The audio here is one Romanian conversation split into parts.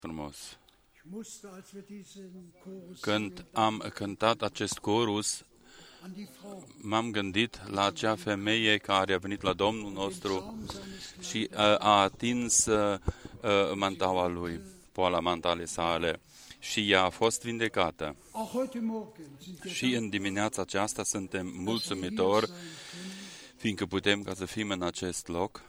Frumos. Când am cântat acest corus, m-am gândit la acea femeie care a venit la Domnul nostru și a atins mantaua lui, poala mantale sale, și ea a fost vindecată. Și în dimineața aceasta suntem mulțumitori, fiindcă putem ca să fim în acest loc.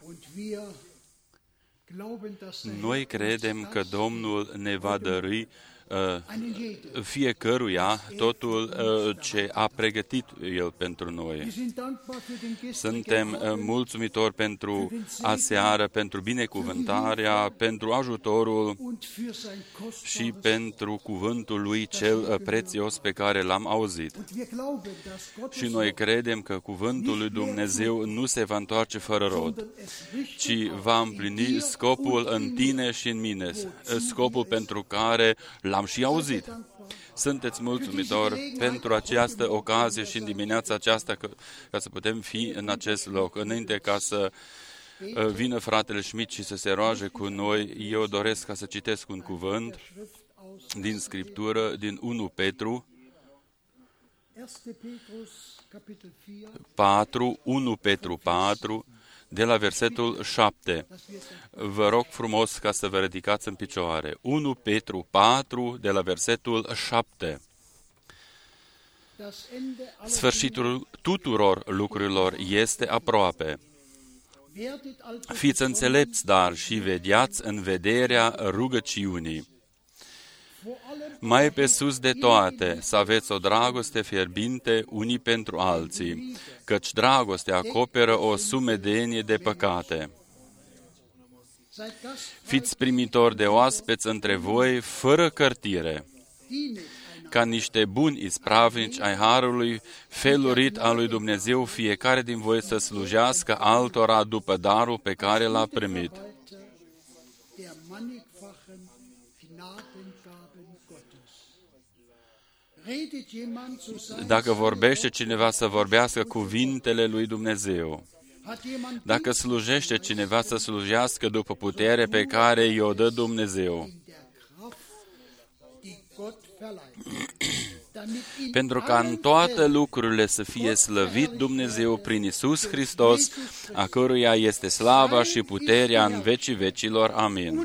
Noi credem că Domnul ne va dărui fiecăruia totul ce a pregătit El pentru noi. Suntem mulțumitori pentru aseară, pentru binecuvântarea, pentru ajutorul și pentru cuvântul Lui cel prețios pe care l-am auzit. Și noi credem că cuvântul lui Dumnezeu nu se va întoarce fără rod, ci va împlini scopul în tine și în mine, scopul pentru care l-am și auzit. Sunteți mulțumitori pentru această ocazie și în dimineața aceasta ca să putem fi în acest loc. Înainte ca să vină fratele Schmidt și să se roage cu noi, eu doresc ca să citesc un cuvânt din Scriptură, din 1 Petru 4, 1 Petru 4, de la versetul 7. Vă rog frumos ca să vă ridicați în picioare. 1 Petru 4, de la versetul 7. Sfârșitul tuturor lucrurilor este aproape. Fiți înțelepți, dar și vegheați în vederea rugăciunii. Mai pe sus de toate, să aveți o dragoste fierbinte unii pentru alții, căci dragostea acoperă o sumedenie de păcate. Fiți primitori de oaspeți între voi, fără cărtire, ca niște buni ispravnici ai harului felurit al lui Dumnezeu, fiecare din voi să slujească altora după darul pe care l-a primit. Dacă vorbește cineva, să vorbească cuvintele lui Dumnezeu. Dacă slujește cineva, să slujească după putere pe care i-o dă Dumnezeu. Pentru ca în toate lucrurile să fie slăvit Dumnezeu prin Iisus Hristos, a căruia este slava și puterea în vecii vecilor. Amin.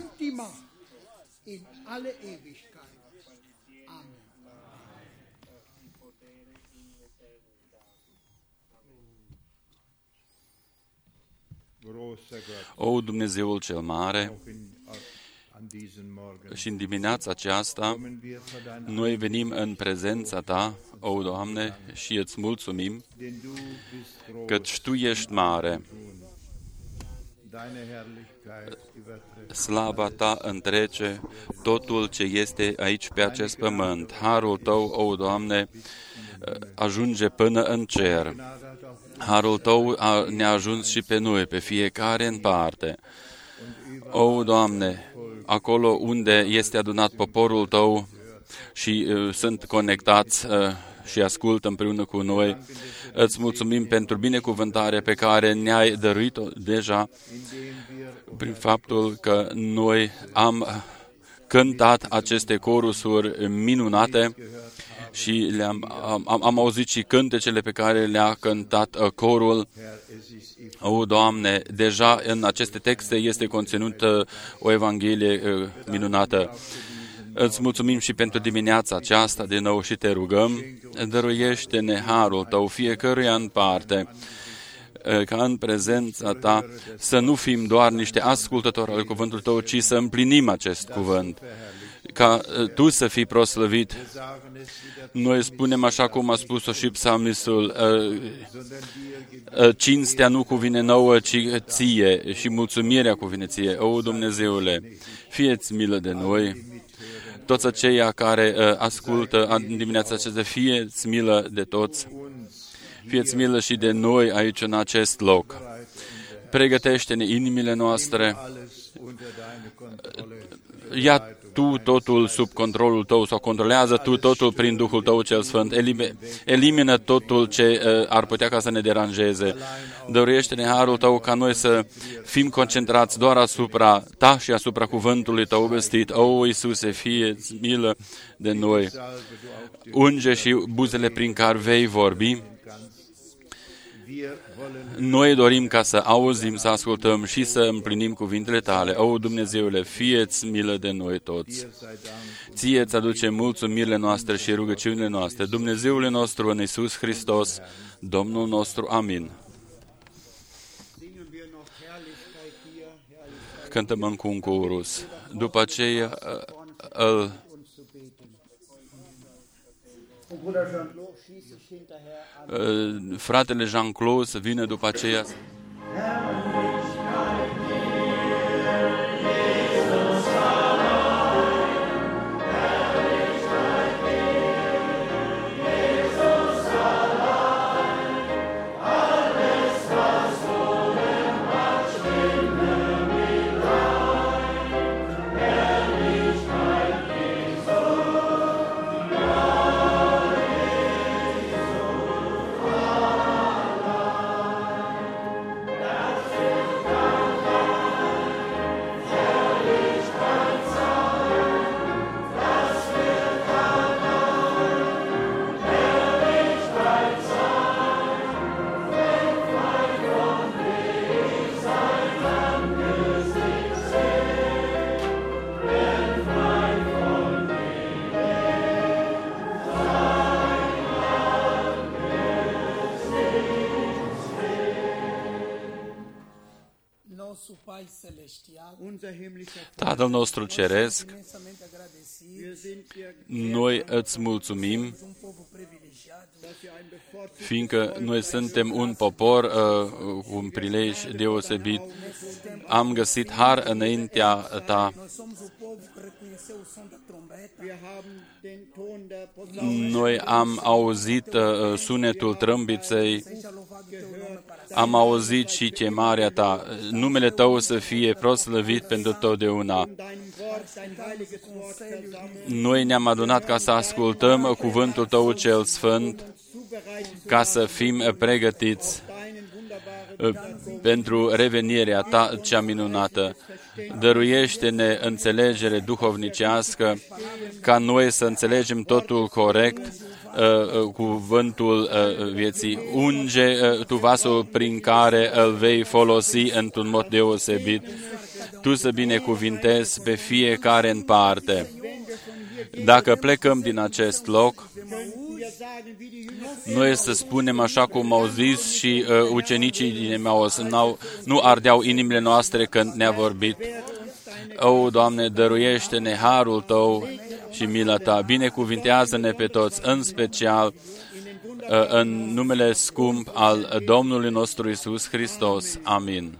O, Dumnezeul cel mare, și în dimineața aceasta noi venim în prezența Ta, o, Doamne, și îți mulțumim, căci Tu ești mare. Slava Ta întrece totul ce este aici pe acest pământ. Harul Tău, o, Doamne, ajunge până în cer. Harul Tău ne-a ajuns și pe noi, pe fiecare în parte. O, Doamne, acolo unde este adunat poporul Tău și sunt conectați și ascultă împreună cu noi, îți mulțumim pentru binecuvântarea pe care ne-ai dăruit-o deja prin faptul că noi am cântat aceste corusuri minunate și am auzit și cântecele pe care le-a cântat corul. O, Doamne, deja în aceste texte este conținută o evanghelie minunată. Îți mulțumim și pentru dimineața aceasta de nou și te rugăm, dăruiește-ne harul Tău fiecăruia în parte, ca în prezența Ta să nu fim doar niște ascultători al cuvântului Tău, ci să împlinim acest cuvânt, ca Tu să fii proslăvit. Noi spunem așa cum a spus-o și psalmistul, cinstea nu cuvine nouă, ci Ție și mulțumirea cuvine Ție. O, Dumnezeule, fie-ți milă de noi, toți aceia care ascultă în dimineața aceasta, fie-ți milă de toți, fie-ți milă și de noi aici în acest loc. Pregătește-ne inimile noastre, ia Tu totul sub controlul Tău sau controlează Tu totul prin Duhul Tău cel Sfânt. Elimină totul ce ar putea ca să ne deranjeze. Dăruiește-ne harul Tău ca noi să fim concentrați doar asupra Ta și asupra cuvântului Tău vestit. O, Iisuse, fie-ți milă de noi. Unge și buzele prin care vei vorbi. Noi dorim ca să auzim, să ascultăm și să împlinim cuvintele Tale. O, Dumnezeule, fie-ți milă de noi toți. Ție-ți aducem mulțumirile noastre și rugăciunile noastre. Dumnezeule nostru în Iisus Hristos, Domnul nostru. Amin. Cântăm încă un corus. După aceea fratele Jean-Claude să vină după aceea. Tatăl nostru ceresc, noi îți mulțumim, fiindcă noi suntem un popor cu un prilej deosebit. Am găsit har înaintea Ta. Noi am auzit sunetul trâmbiței, am auzit și chemarea Ta. Numele Tău să fie proslăvit pentru totdeauna. Noi ne-am adunat ca să ascultăm cuvântul Tău cel Sfânt, ca să fim pregătiți pentru revenirea Ta cea minunată. Dăruiește-ne înțelegere duhovnicească, ca noi să înțelegem totul corect, cuvântul vieții. Unge Tu vasul prin care îl vei folosi într-un mod deosebit. Tu să binecuvintezi pe fiecare în parte. Dacă plecăm din acest loc, noi să spunem așa cum au zis și ucenicii din Emaus, nu ardeau inimile noastre când ne-a vorbit. O, Doamne, dăruiește-ne harul Tău și mila Ta. Binecuvintează-ne pe toți, în special în numele scump al Domnului nostru Iisus Hristos. Amin.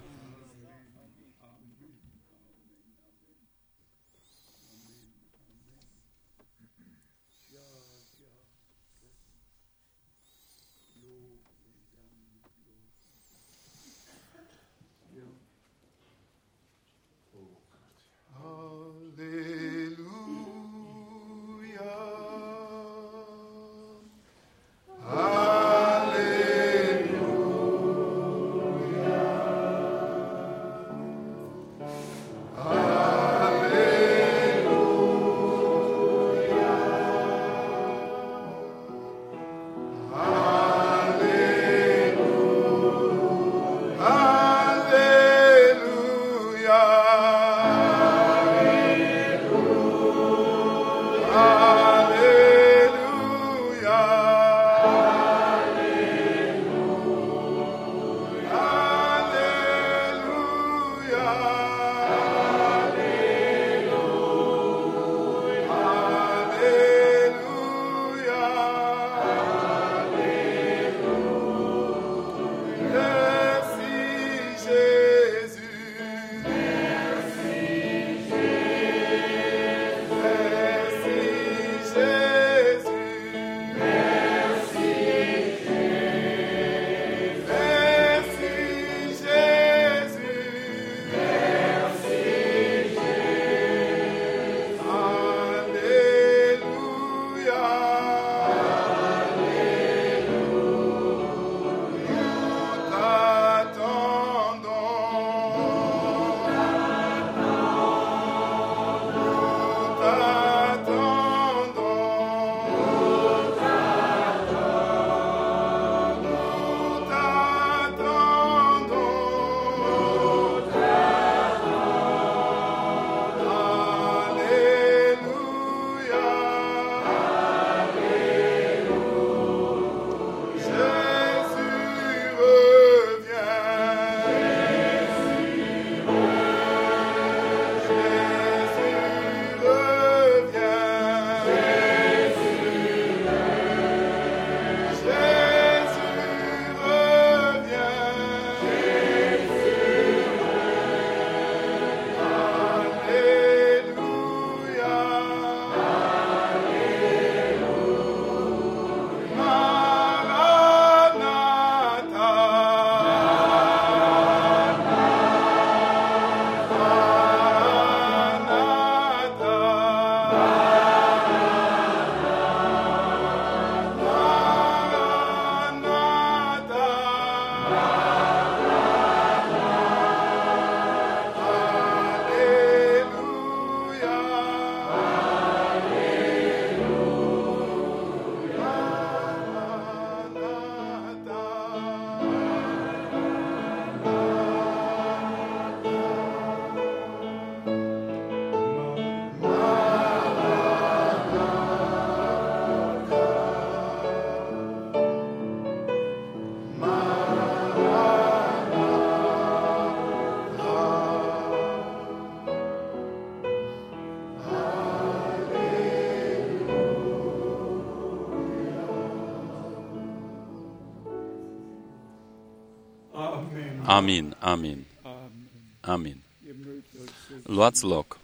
Amin, amin, amin. Luați loc.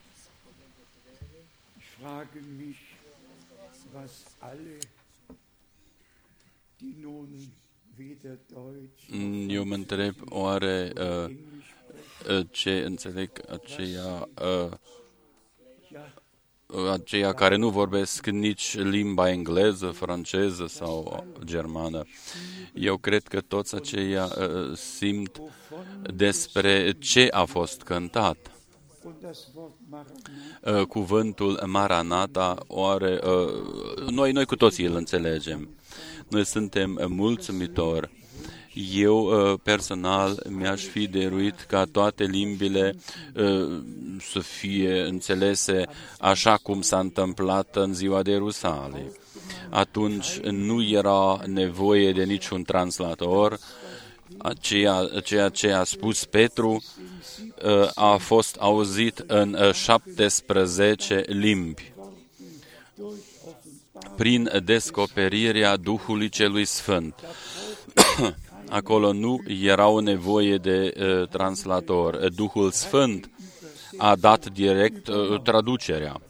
Eu mă întreb, oare ce înțeleg aceia care nu vorbesc nici limba engleză, franceză sau germană. Eu cred că toți aceia simt despre ce a fost cântat. Cuvântul Maranata, oare noi cu toții îl înțelegem. Noi suntem mulțumitori. Eu, personal, mi-aș fi dăruit ca toate limbile să fie înțelese așa cum s-a întâmplat în ziua de Ierusalim. Atunci nu era nevoie de niciun translator. Ceea ce a spus Petru a fost auzit în 17 limbi prin descoperirea Duhului Celui Sfânt. Acolo nu erau nevoie de translator. Duhul Sfânt a dat direct traducerea.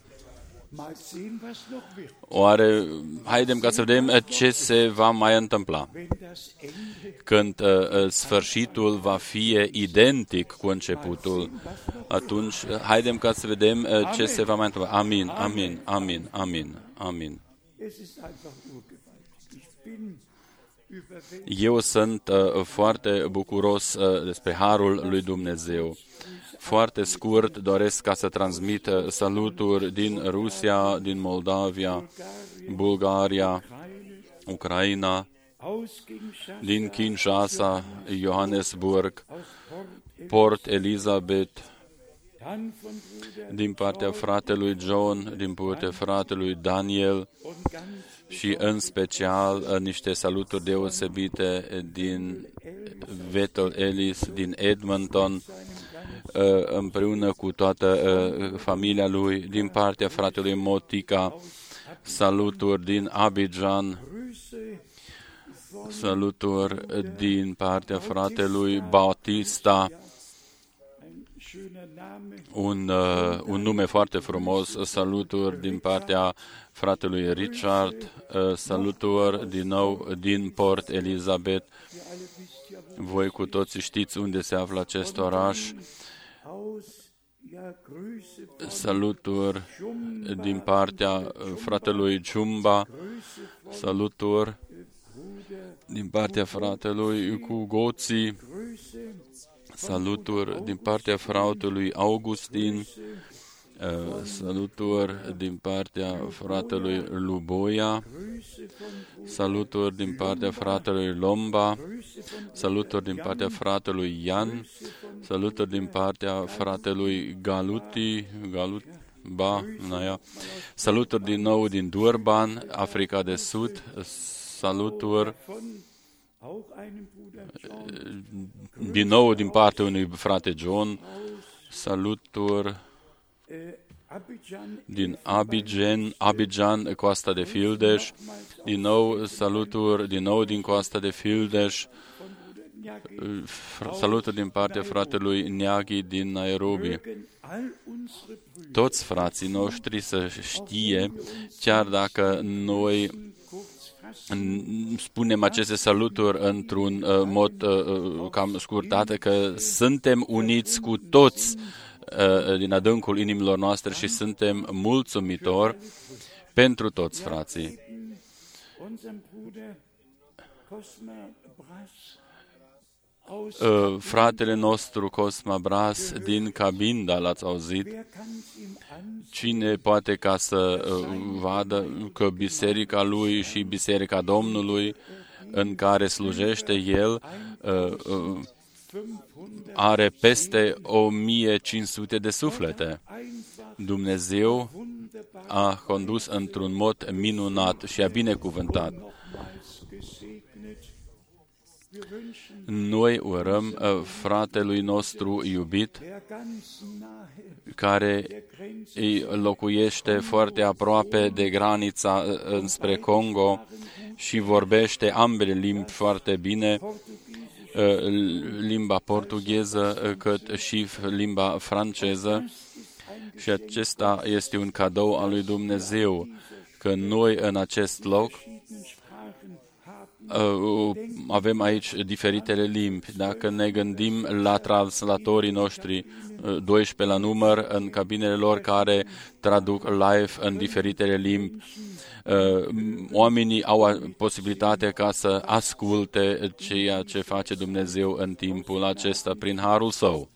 Oare, haidem ca să vedem ce se va mai întâmpla. Când sfârșitul va fi identic cu începutul, atunci haidem ca să vedem ce se va mai întâmpla. Amin, amin, amin, amin, amin. Eu sunt foarte bucuros despre harul lui Dumnezeu. Foarte scurt doresc ca să transmit saluturi din Rusia, din Moldavia, Bulgaria, Ucraina, din Kinshasa, Johannesburg, Port Elizabeth, din partea fratelui John, din partea fratelui Daniel și în special niște saluturi deosebite din Vettel Ellis, din Edmonton, împreună cu toată familia lui, din partea fratelui Motica, saluturi din Abidjan, saluturi din partea fratelui Bautista, un nume foarte frumos, saluturi din partea fratelui Richard, saluturi din nou din Port Elizabeth. Voi cu toții știți unde se află acest oraș. Saluturi din partea fratelui Jumba, saluturi din partea fratelui Cugoții, saluturi din partea fratelui Augustin, saluturi din partea fratelui Luboia, saluturi din partea fratelui Lomba, saluturi din partea fratelui Ian, saluturi din partea fratelui saluturi din nou din Durban, Africa de Sud, saluturi din nou din partea unui frate John, saluturi din Abidjan, Coasta de Fildeș, din nou saluturi, din nou din Coasta de Fildeș, saluturi din partea fratelui Niaghi din Nairobi. Toți frații noștri să știe, chiar dacă noi spunem aceste saluturi într-un mod cam scurtat, că suntem uniți cu toți din adâncul inimilor noastre și suntem mulțumitori pentru toți frații. Fratele nostru Cosma Bras din Cabinda, l-ați auzit? Cine poate ca să vadă că biserica lui și biserica Domnului în care slujește el are peste 1500 de suflete. Dumnezeu a condus într-un mod minunat și a binecuvântat. Noi urăm fratelui nostru iubit, care îi locuiește foarte aproape de granița înspre Congo și vorbește ambele limbi foarte bine, limba portugheză, cât și limba franceză. Și acesta este un cadou al lui Dumnezeu, că noi în acest loc avem aici diferitele limbi. Dacă ne gândim la translatorii noștri, 12 la număr, în cabinele lor care traduc live în diferitele limbi, oamenii au posibilitatea ca să asculte ceea ce face Dumnezeu în timpul acesta prin harul Său.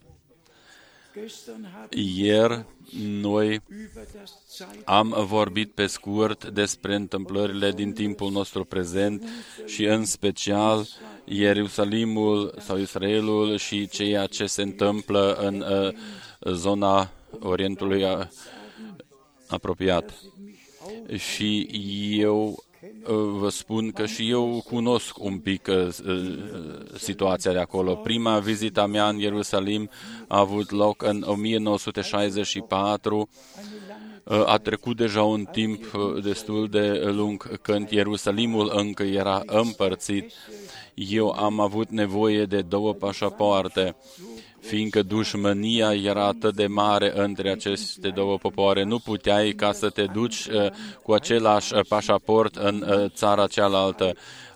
Ieri noi am vorbit pe scurt despre întâmplările din timpul nostru prezent și în special Ierusalimul sau Israelul și ceea ce se întâmplă în zona Orientului apropiat. Și eu vă spun că și eu cunosc un pic situația de acolo. Prima vizita mea în Ierusalim a avut loc în 1964. A trecut deja un timp destul de lung când Ierusalimul încă era împărțit. Eu am avut nevoie de 2 pașapoarte, fiindcă dușmânia era atât de mare între aceste 2 popoare. Nu puteai ca să te duci cu același pașaport în țara cealaltă.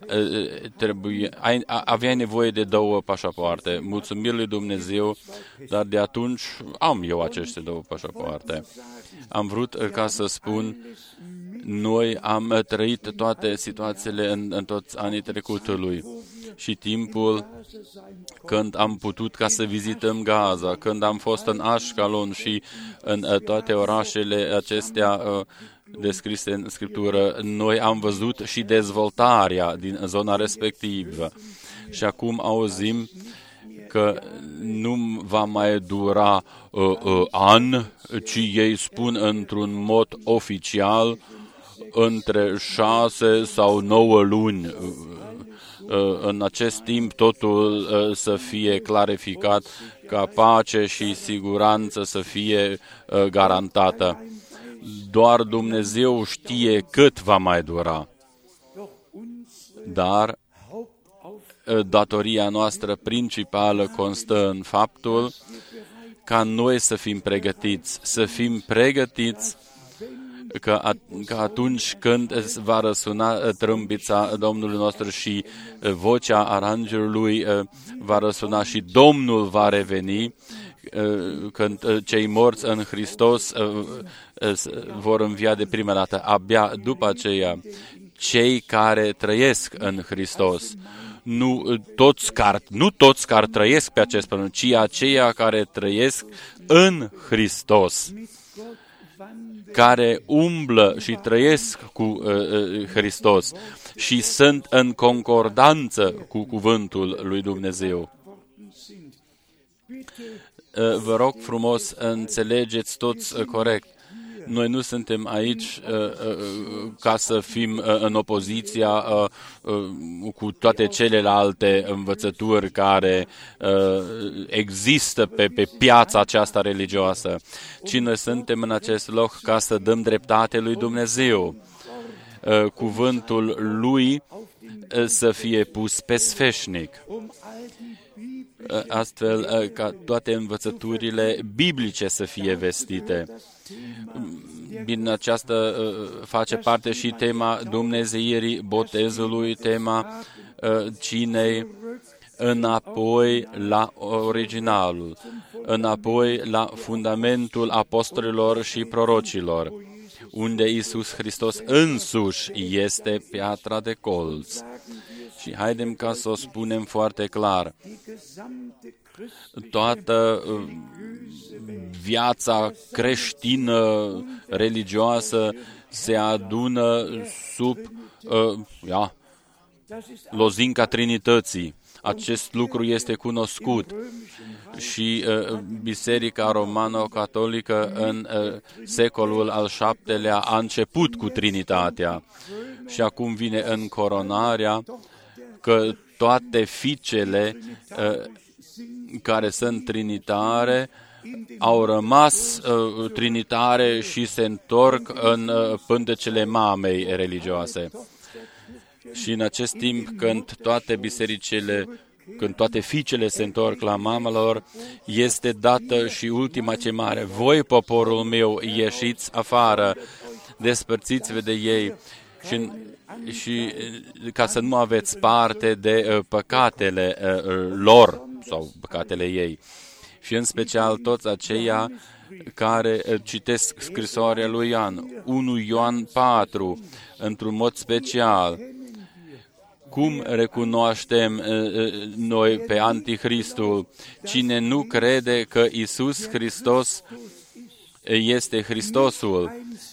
Aveai nevoie de 2 pașapoarte. Mulțumiri lui Dumnezeu, dar de atunci am eu aceste 2 pașapoarte. Am vrut ca să spun, noi am trăit toate situațiile în toți anii trecutului. Și timpul când am putut ca să vizităm Gaza, când am fost în Ashkelon și în toate orașele acestea descrise în Scriptură, noi am văzut și dezvoltarea din zona respectivă. Și acum auzim că nu va mai dura an, ci ei spun într-un mod oficial între 6 sau 9 luni. În acest timp totul să fie clarificat, ca pace și siguranță să fie garantată. Doar Dumnezeu știe cât va mai dura. Dar datoria noastră principală constă în faptul ca noi să fim pregătiți că atunci când va răsuna trâmbița Domnului nostru și vocea arangerului va răsuna și Domnul va reveni, când cei morți în Hristos vor învia de prima dată. Abia după aceea, cei care trăiesc în Hristos, nu toți care trăiesc pe acest pământ, ci aceia care trăiesc în Hristos, care umblă și trăiesc cu Hristos și sunt în concordanță cu cuvântul lui Dumnezeu. Vă rog frumos, înțelegeți toți corect. Noi nu suntem aici ca să fim în opoziția cu toate celelalte învățături care există pe piața aceasta religioasă, ci noi suntem în acest loc ca să dăm dreptate lui Dumnezeu. Cuvântul lui să fie pus pe sfeșnic, astfel ca toate învățăturile biblice să fie vestite. Din aceasta face parte și tema dumnezeirii botezului, tema cinei, înapoi la originalul, înapoi la fundamentul apostolilor și prorocilor, unde Iisus Hristos însuși este piatra de colț. Și haidem ca să o spunem foarte clar. Toată viața creștină, religioasă, se adună sub lozinca Trinității. Acest lucru este cunoscut și Biserica Romano-Catolică în secolul al VII-lea a început cu Trinitatea și acum vine în coronarea că toate fiicele care sunt trinitare au rămas trinitare și se întorc în pântecele mamei religioase. Și în acest timp, când toate bisericile când toate fiicele se întorc la mama lor, este dată și ultima ce mare. Voi, poporul meu, ieșiți afară, despărțiți-vă de ei și ca să nu aveți parte de păcatele lor sau păcatele ei. Și în special toți aceia care citesc scrisoarea lui Ioan, 1 Ioan 4, într-un mod special. Cum recunoaștem noi pe Antichristul? Cine nu crede că Iisus Hristos este Hristosul,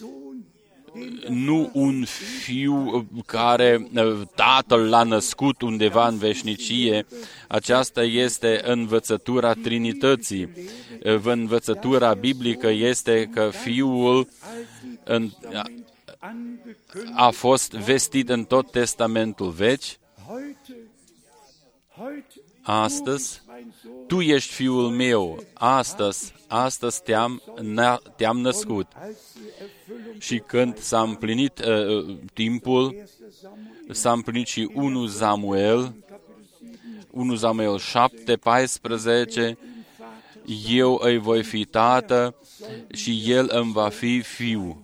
nu un fiu care Tatăl l-a născut undeva în veșnicie. Aceasta este învățătura Trinității. Învățătura biblică este că Fiul a fost vestit în tot Testamentul Vechi. Astăzi, tu ești Fiul meu, astăzi te-am născut. Și când s-a împlinit timpul, s-a împlinit și 1 Samuel 7, 14, eu îi voi fi tată și el îmi va fi fiu.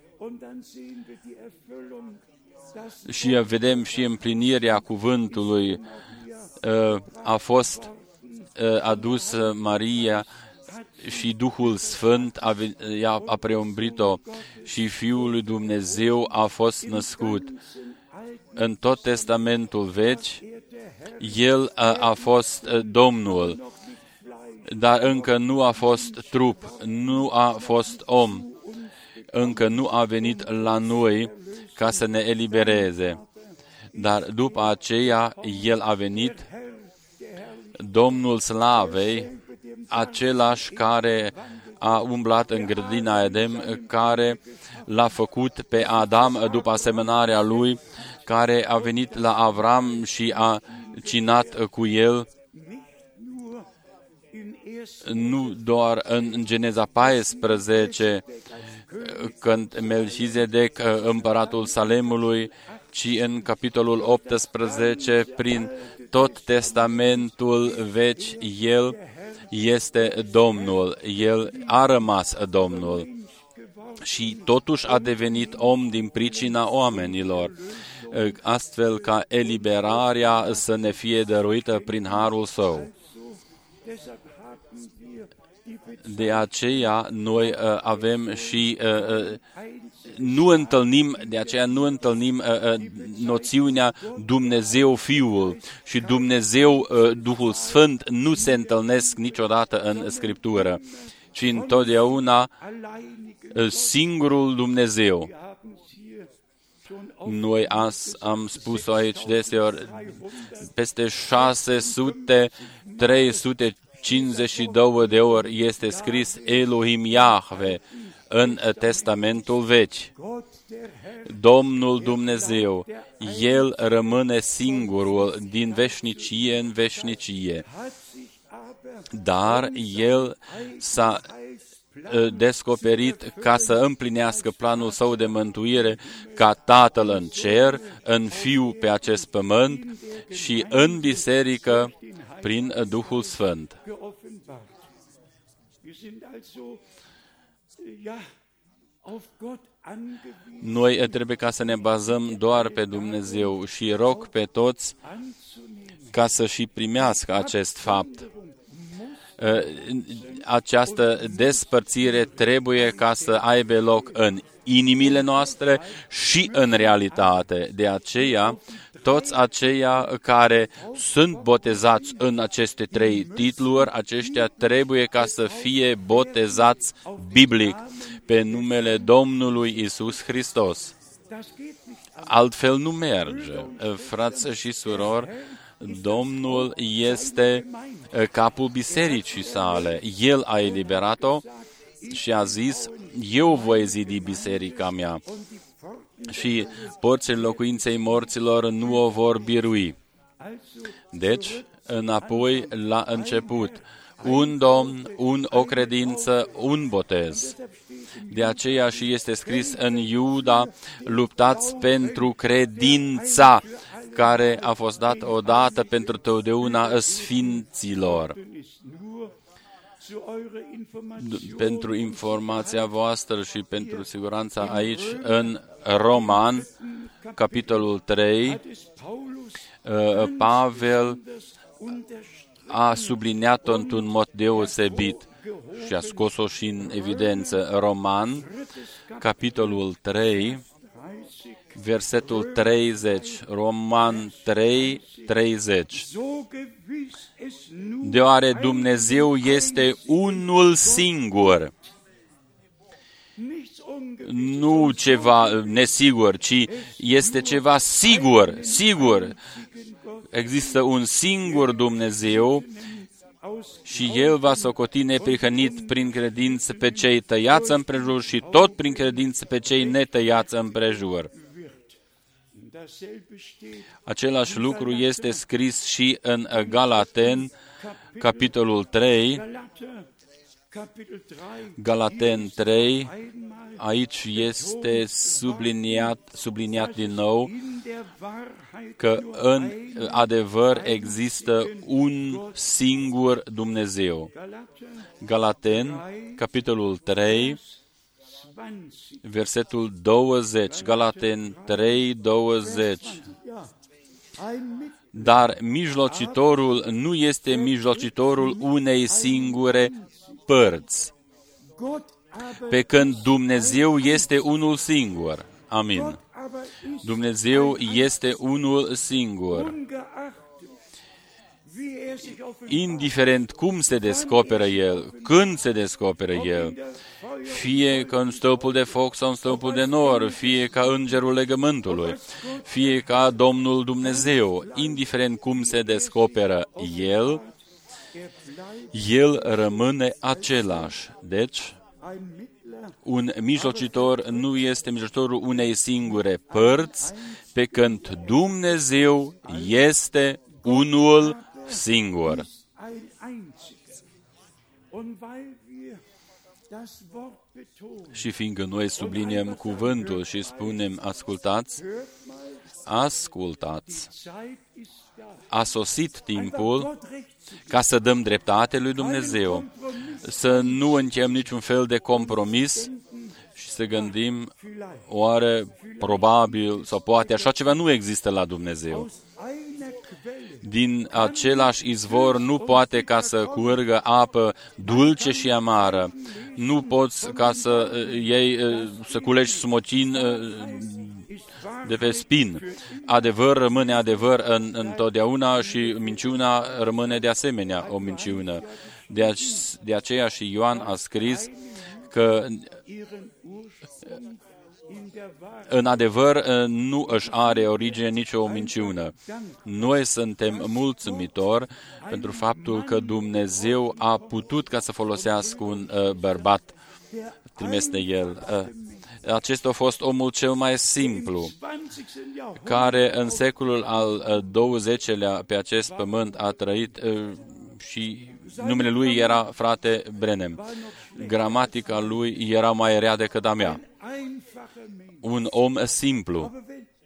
Și vedem și împlinirea cuvântului. A fost adus Maria și Duhul Sfânt a preumbrit-o și Fiul lui Dumnezeu a fost născut. În tot Testamentul Vechi, El a fost Domnul, dar încă nu a fost trup, nu a fost om, încă nu a venit la noi ca să ne elibereze. Dar după aceea, El a venit, Domnul Slavei, același care a umblat în grădina Edem, care l-a făcut pe Adam după asemănarea lui, care a venit la Avram și a cinat cu el, nu doar în Geneza 14, când Melchizedec, împăratul Salemului, ci în capitolul 18, prin tot Testamentul Vechi, El este Domnul, El a rămas Domnul și totuși a devenit om din pricina oamenilor, astfel ca eliberarea să ne fie dăruită prin harul Său. De aceea noi avem și nu întâlnim noțiunea Dumnezeu Fiul și Dumnezeu Duhul Sfânt nu se întâlnesc niciodată în Scriptură, ci întotdeauna singurul Dumnezeu. Noi am spus-o aici deseori, peste 352 de ori este scris Elohim Yahweh în Testamentul Vechi. Domnul Dumnezeu, El rămâne singurul din veșnicie în veșnicie, dar El s-a descoperit ca să împlinească planul Său de mântuire ca Tatăl în cer, în Fiu pe acest pământ și în biserică prin Duhul Sfânt. Noi trebuie ca să ne bazăm doar pe Dumnezeu și rog pe toți ca să și primească acest fapt. Această despărțire trebuie ca să aibă loc în inimile noastre și în realitate. De aceea, toți aceia care sunt botezați în aceste 3 titluri, aceștia trebuie ca să fie botezați biblic pe numele Domnului Iisus Hristos. Altfel nu merge. Frați și surori, Domnul este capul bisericii sale. El a eliberat-o și a zis, eu voi zidi biserica mea și porțile locuinței morților nu o vor birui. Deci, înapoi la început, un Domn, o credință, un botez. De aceea și este scris în Iuda, luptați pentru credința, care a fost dat odată pentru totdeauna sfinților. Pentru informația voastră și pentru siguranța aici, în Roman, capitolul 3, Pavel a subliniat-o într-un mod deosebit și a scos-o și în evidență. Roman, capitolul 3, versetul 30. Roman 3, 30. Deoare Dumnezeu este unul singur. Nu ceva nesigur, ci este ceva sigur, sigur. Există un singur Dumnezeu și El va socoti neprihănit prin credință pe cei tăiați împrejur și tot prin credință pe cei netăiați împrejur. Același lucru este scris și în Galaten, capitolul 3, Galaten 3, aici este subliniat din nou că în adevăr există un singur Dumnezeu. Galaten, capitolul 3, versetul 20, Galaten 3, 20. Dar mijlocitorul nu este mijlocitorul unei singure părți, pe când Dumnezeu este unul singur. Amin. Dumnezeu este unul singur. Indiferent cum se descoperă El, când se descoperă El, fie că în stâlpul de foc sau în stâlpul de nor, fie ca îngerul legământului, fie ca Domnul Dumnezeu, indiferent cum se descoperă El, El rămâne același. Deci, un mijlocitor nu este mijlocitorul unei singure părți, pe când Dumnezeu este unul singur. Și fiindcă noi subliniem cuvântul și spunem ascultați, ascultați, a sosit timpul ca să dăm dreptate lui Dumnezeu, să nu încheiem niciun fel de compromis și să gândim, oare, probabil, sau poate așa ceva nu există la Dumnezeu. Din același izvor nu poate ca să curgă apă dulce și amară. Nu poți ca să iei, să culegi smochin de pe spin. Adevăr rămâne adevăr întotdeauna și minciuna rămâne de asemenea o minciună. De aceea și Ioan a scris că în adevăr nu își are origine nicio minciună. Noi suntem mulțumitori pentru faptul că Dumnezeu a putut ca să folosească un bărbat trimis de El. Acesta a fost omul cel mai simplu, care în secolul al XX-lea pe acest pământ a trăit și numele lui era frate Brenem. Gramatica lui era mai rea decât a mea. Un om simplu.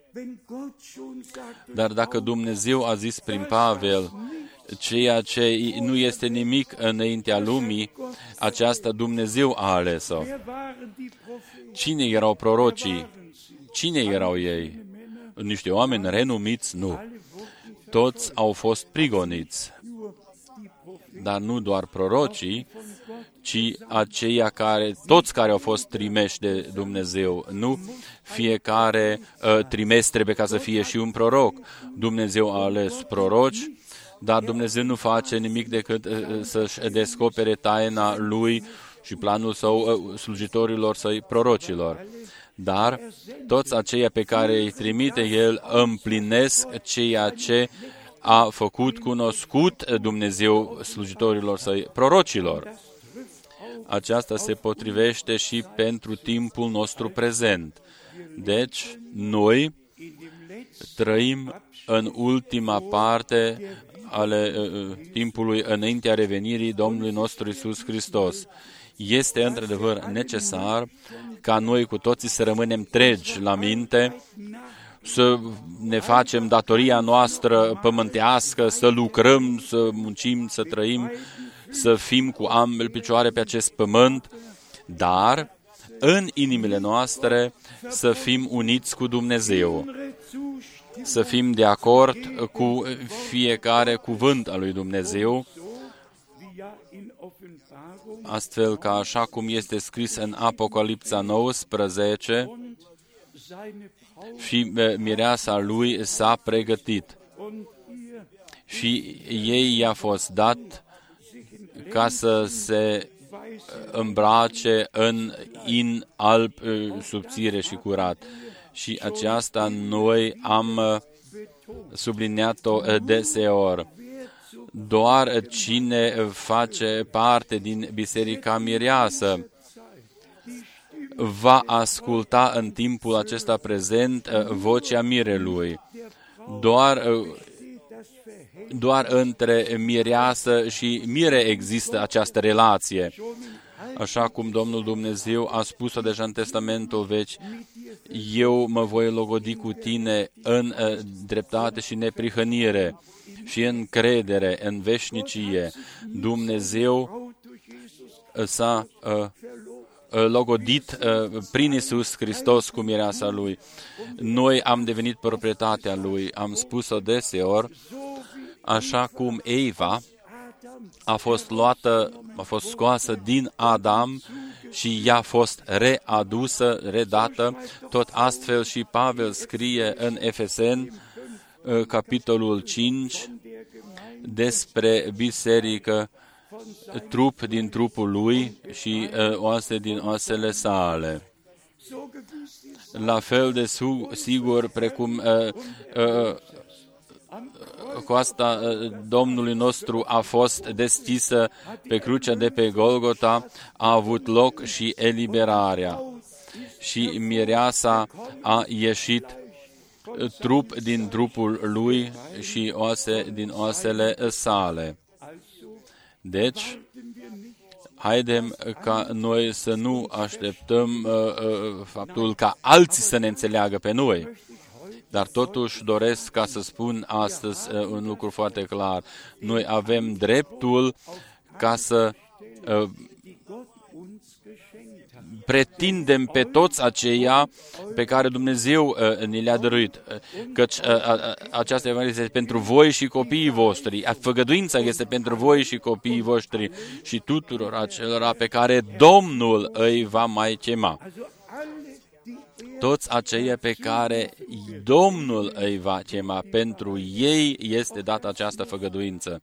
Dar dacă Dumnezeu a zis prin Pavel ceea ce nu este nimic înaintea lumii, aceasta Dumnezeu a ales-o. Cine erau prorocii? Cine erau ei? Niște oameni renumiți? Nu. Toți au fost prigoniți. Dar nu doar prorocii, ci aceia toți care au fost trimeși de Dumnezeu. Nu fiecare trimis trebuie ca să fie și un proroc. Dumnezeu a ales proroci, dar Dumnezeu nu face nimic decât să-și descopere taina Lui și planul Său slujitorilor Săi, prorocilor. Dar toți aceia pe care îi trimite El împlinesc ceea ce a făcut cunoscut Dumnezeu slujitorilor Săi, prorocilor. Aceasta se potrivește și pentru timpul nostru prezent. Deci, noi trăim în ultima parte ale timpului înaintea revenirii Domnului nostru Iisus Hristos. Este într-adevăr necesar ca noi cu toții să rămânem tregi la minte să ne facem datoria noastră pământească, să lucrăm, să muncim, să trăim, să fim cu ambele picioare pe acest pământ, dar în inimile noastre să fim uniți cu Dumnezeu, să fim de acord cu fiecare cuvânt al lui Dumnezeu, astfel că așa cum este scris în Apocalipsa 19, și mireasa lui s-a pregătit și ei i-a fost dat ca să se îmbrace în in alb, subțire și curat. Și aceasta noi am subliniat-o deseori. Doar cine face parte din Biserica Mireasă va asculta în timpul acesta prezent vocea mirelui. Doar între mireasă și mire există această relație. Așa cum Domnul Dumnezeu a spus-o deja în Testamentul Vechi, eu mă voi logodi cu tine în dreptate și neprihănire și în credere, în veșnicie. Dumnezeu s-a logodit prin Iisus Hristos cu mireasa Lui. Noi am devenit proprietatea Lui. Am spus-o deseori, așa cum Eva a fost scoasă din Adam și ea a fost readusă, redată, tot astfel și Pavel scrie în Efeseni, capitolul 5, despre biserică, trup din trupul lui și oase din oasele sale. La fel de sigur precum coasta Domnului nostru a fost deschisă pe crucea de pe Golgota, a avut loc și eliberarea. Și mireasa a ieșit, trup din trupul lui și oase din oasele sale. Deci, haidem ca noi să nu așteptăm faptul ca alții să ne înțeleagă pe noi. Dar totuși doresc ca să spun astăzi un lucru foarte clar. Noi avem dreptul ca să pretindem pe toți aceia pe care Dumnezeu ni le-a dăruit. Căci această evanghelie este pentru voi și copiii voștri. Făgăduința este pentru voi și copiii voștri și tuturor acelora pe care Domnul îi va mai chema. Toți aceia pe care Domnul îi va chema, pentru ei este dată această făgăduință.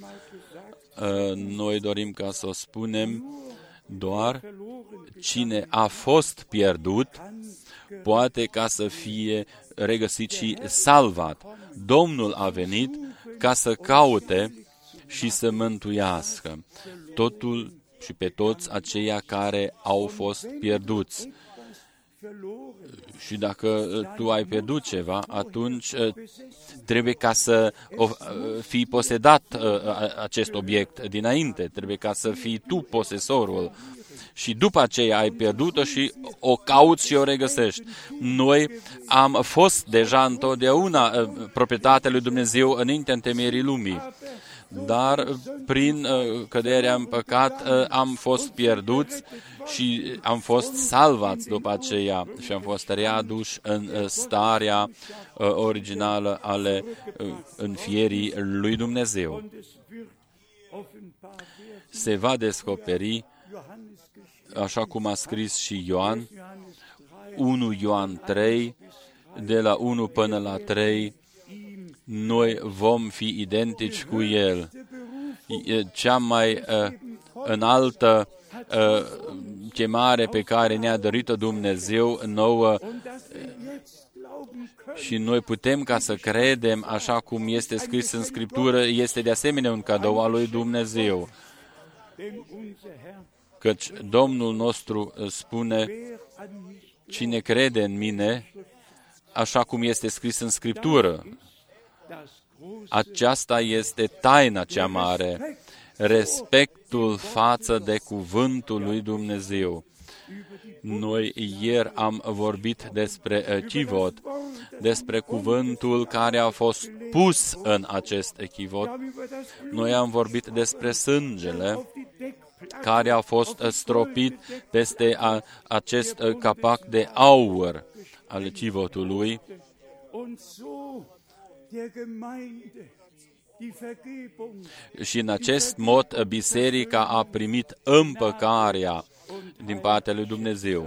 Noi dorim ca să o spunem, doar cine a fost pierdut poate ca să fie regăsit și salvat. Domnul a venit ca să caute și să mântuiască totul și pe toți aceia care au fost pierduți. Și dacă tu ai pierdut ceva, atunci trebuie ca să fii posedat acest obiect dinainte, trebuie ca să fii tu posesorul. Și după aceea ai pierdut-o și o cauți și o regăsești. Noi am fost deja întotdeauna proprietatea lui Dumnezeu înaintea întemeierii lumii. Dar prin căderea în păcat am fost pierduți și am fost salvați după aceea și am fost readuși în starea originală ale înfierii lui Dumnezeu. Se va descoperi, așa cum a scris și Ioan, 1 Ioan 3, de la 1 până la 3, noi vom fi identici cu El. Cea mai înaltă chemare pe care ne-a dăruit-o Dumnezeu nouă și noi putem ca să credem, așa cum este scris în Scriptură, este de asemenea un cadou al lui Dumnezeu. Căci Domnul nostru spune, cine crede în mine, așa cum este scris în Scriptură. Aceasta este taina cea mare, respectul față de cuvântul lui Dumnezeu. Noi ieri am vorbit despre chivot, despre cuvântul care a fost pus în acest chivot. Noi am vorbit despre sângele care a fost stropit peste acest capac de aur al chivotului. Și în acest mod biserica a primit împăcarea din partea lui Dumnezeu.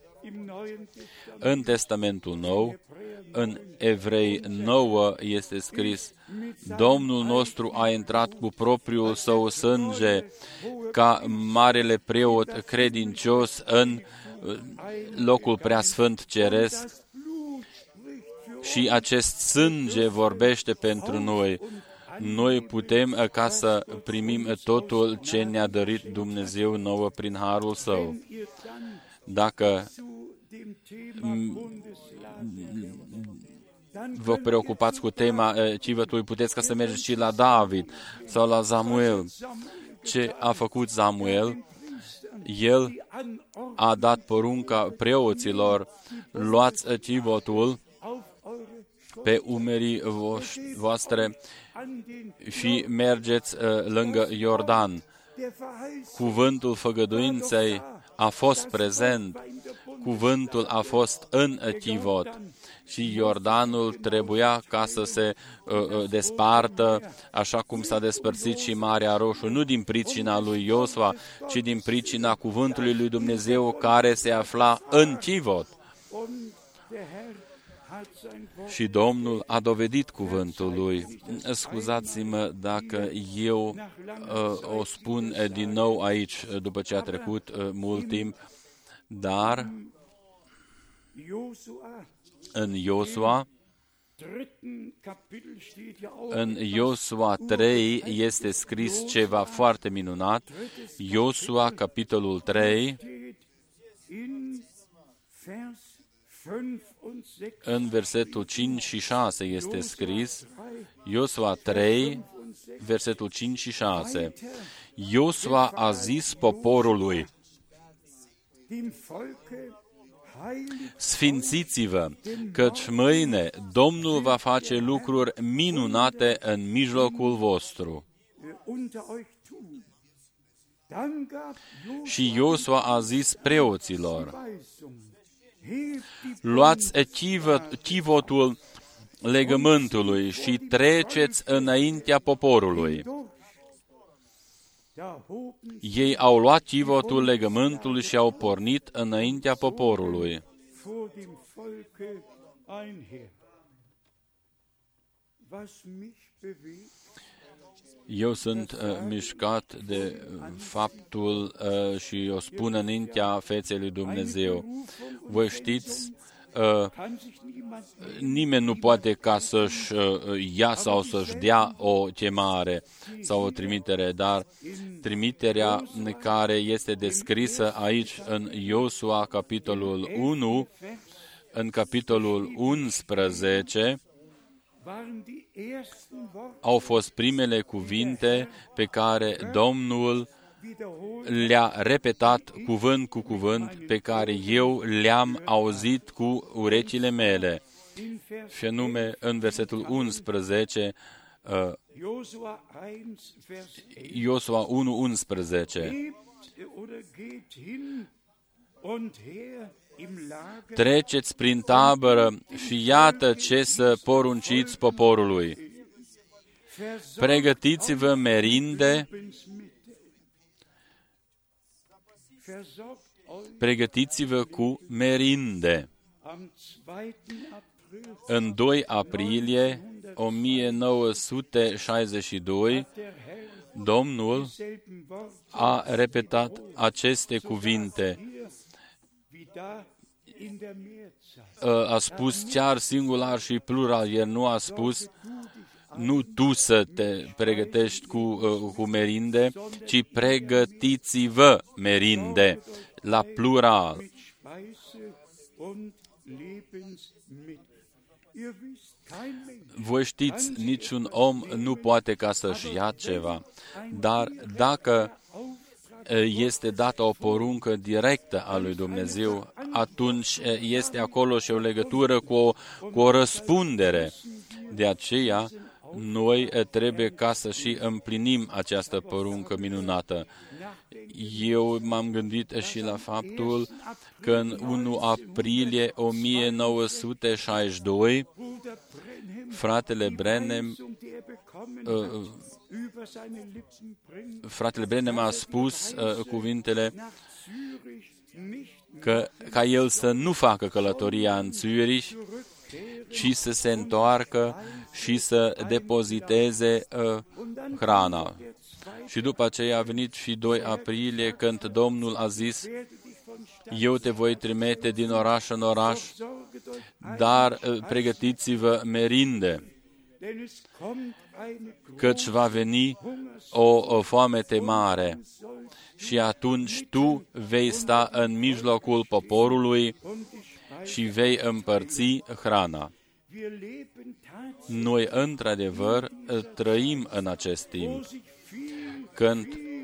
În Testamentul Nou, în Evrei 9 este scris: Domnul nostru a intrat cu propriul său sânge ca marele preot credincios în locul preasfânt ceresc și acest sânge vorbește pentru noi. Noi putem ca să primim totul ce ne-a dărit Dumnezeu nouă prin harul Său. Dacă vă preocupați cu tema chivotului, puteți ca să mergeți și la David sau la Samuel. Ce a făcut Samuel? El a dat porunca preoților: luați chivotul pe umerii voastre și mergeți lângă Iordan. Cuvântul făgăduinței a fost prezent, cuvântul a fost în chivot și Iordanul trebuia ca să se despartă, așa cum s-a despărțit și Marea Roșie, nu din pricina lui Iosua, ci din pricina cuvântului lui Dumnezeu care se afla în chivot. Și Domnul a dovedit cuvântul lui. Scuzați-mă dacă eu o spun din nou aici, după ce a trecut mult timp, dar în Iosua 3 este scris ceva foarte minunat. Iosua, capitolul 3, în versetul 5 și 6 este scris, Iosua 3, versetul 5 și 6. Iosua a zis poporului: Sfințiți-vă, căci mâine Domnul va face lucruri minunate în mijlocul vostru. Și Iosua a zis preoților: luați chivotul legământului și treceți înaintea poporului. Ei au luat chivotul legământului și au pornit înaintea poporului. Eu sunt mișcat de faptul și o spun înaintea feței lui Dumnezeu. Voi știți, nimeni nu poate ca să-și ia sau să-și dea o chemare sau o trimitere, dar trimiterea care este descrisă aici în Iosua, capitolul 1, în capitolul 11, au fost primele cuvinte pe care Domnul le-a repetat cuvânt cu cuvânt, pe care eu le-am auzit cu urechile mele. Și anume, în versetul 11, Iosua 1:11. Treceți prin tabără și iată ce să porunciți poporului. Pregătiți-vă merinde, pregătiți-vă cu merinde. În 2 aprilie 1962, Domnul a repetat aceste cuvinte. A spus chiar singular și plural, el nu a spus nu tu să te pregătești cu merinde, ci pregătiți-vă merinde, la plural. Voi știți, niciun om nu poate ca să-și ia ceva, dar dacă este dată o poruncă directă a lui Dumnezeu, atunci este acolo și o legătură cu o răspundere. De aceea, noi trebuie ca să și împlinim această poruncă minunată. Eu m-am gândit și la faptul că în 1 aprilie 1962, fratele Branham a spus cuvintele că ca el să nu facă călătoria în Zürich, ci să se întoarcă și să depoziteze hrana. Și după aceea a venit și 2 aprilie, când Domnul a zis: eu te voi trimite din oraș în oraș, dar pregătiți-vă merinde, căci va veni o foamete mare. Și atunci tu vei sta în mijlocul poporului și vei împărți hrana. Noi, într-adevăr, trăim în acest timp, când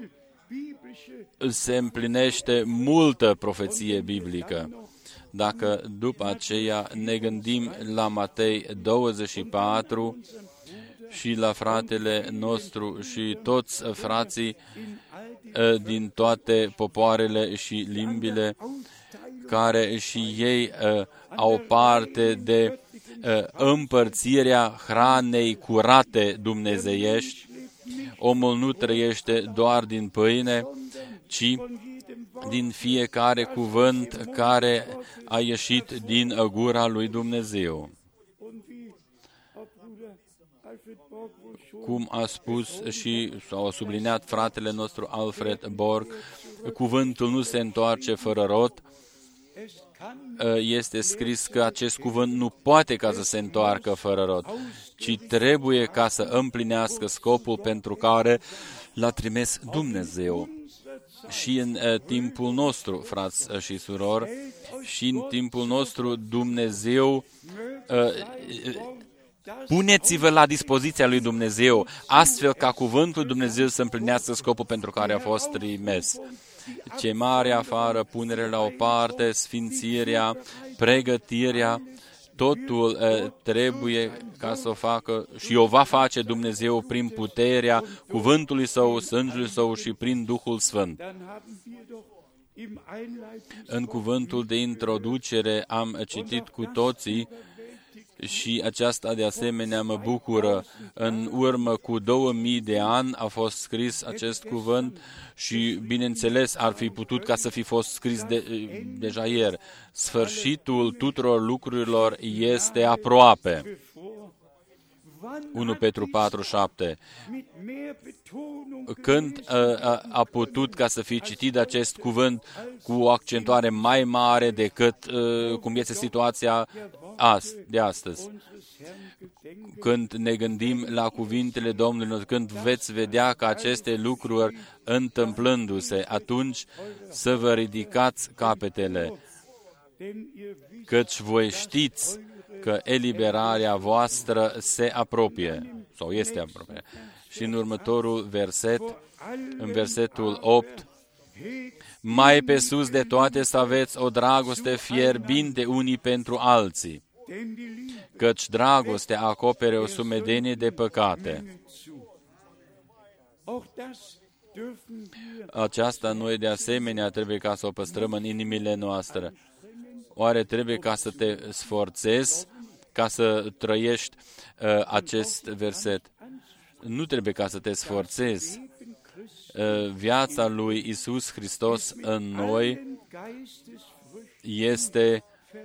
se împlinește multă profeție biblică. Dacă după aceea ne gândim la Matei 24 și la fratele nostru și toți frații din toate popoarele și limbile, care și ei au parte de împărțirea hranei curate dumnezeiești, omul nu trăiește doar din pâine, ci din fiecare cuvânt care a ieșit din gura lui Dumnezeu. Cum a spus și sau a subliniat fratele nostru Alfred Borg, cuvântul nu se întoarce fără rod. Este scris că acest cuvânt nu poate ca să se întoarcă fără rod, ci trebuie ca să împlinească scopul pentru care l-a trimis Dumnezeu. Și în timpul nostru, frați și surori, și în timpul nostru Dumnezeu, puneți-vă la dispoziția lui Dumnezeu, astfel ca cuvântul lui Dumnezeu să împlinească scopul pentru care a fost trimis. Chemarea afară, punerea la o parte, sfințirea, pregătirea, totul trebuie ca să o facă și o va face Dumnezeu prin puterea cuvântului Său, sângelui Său și prin Duhul Sfânt. În cuvântul de introducere am citit cu toții și aceasta de asemenea mă bucură. În urmă cu 2000 de ani a fost scris acest cuvânt și, bineînțeles, ar fi putut ca să fi fost scris deja ieri. Sfârșitul tuturor lucrurilor este aproape. 1 Petru 4:7. Când a putut ca să fie citit acest cuvânt cu o accentuare mai mare decât cum este situația de astăzi? Când ne gândim la cuvintele Domnului, când veți vedea că aceste lucruri întâmplându-se, atunci să vă ridicați capetele, căci voi știți că eliberarea voastră se apropie, sau este apropie. Și în următorul verset, în versetul 8, mai pe sus de toate să aveți o dragoste fierbinte unii pentru alții, căci dragostea acopere o sumedenie de păcate. Aceasta noi de asemenea trebuie ca să o păstrăm în inimile noastre. Oare trebuie ca să te sforțezi ca să trăiești acest verset? Nu trebuie ca să te sforțezi. Viața lui Iisus Hristos în noi este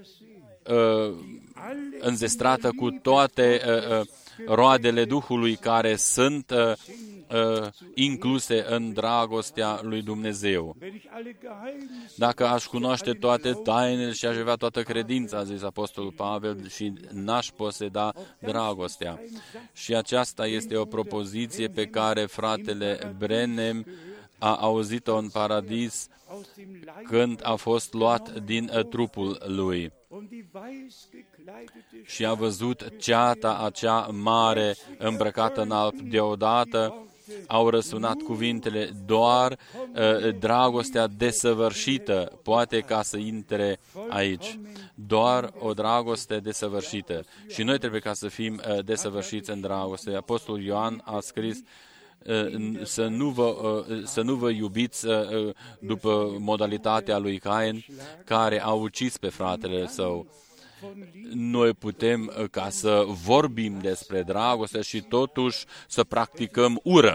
înzestrată cu toate roadele Duhului care sunt incluse în dragostea lui Dumnezeu. Dacă aș cunoaște toate tainele și aș avea toată credința, a zis Apostolul Pavel, și n-aș poseda dragostea. Și aceasta este o propoziție pe care fratele Branham a auzit-o în paradis când a fost luat din trupul lui. Și a văzut ceata acea mare îmbrăcată în alb. Deodată au răsunat cuvintele, doar dragostea desăvârșită poate ca să intre aici. Doar o dragoste desăvârșită. Și noi trebuie ca să fim desăvârșiți în dragoste. Apostolul Ioan a scris să nu vă iubiți după modalitatea lui Cain, care a ucis pe fratele său. Noi putem ca să vorbim despre dragoste și totuși să practicăm ură.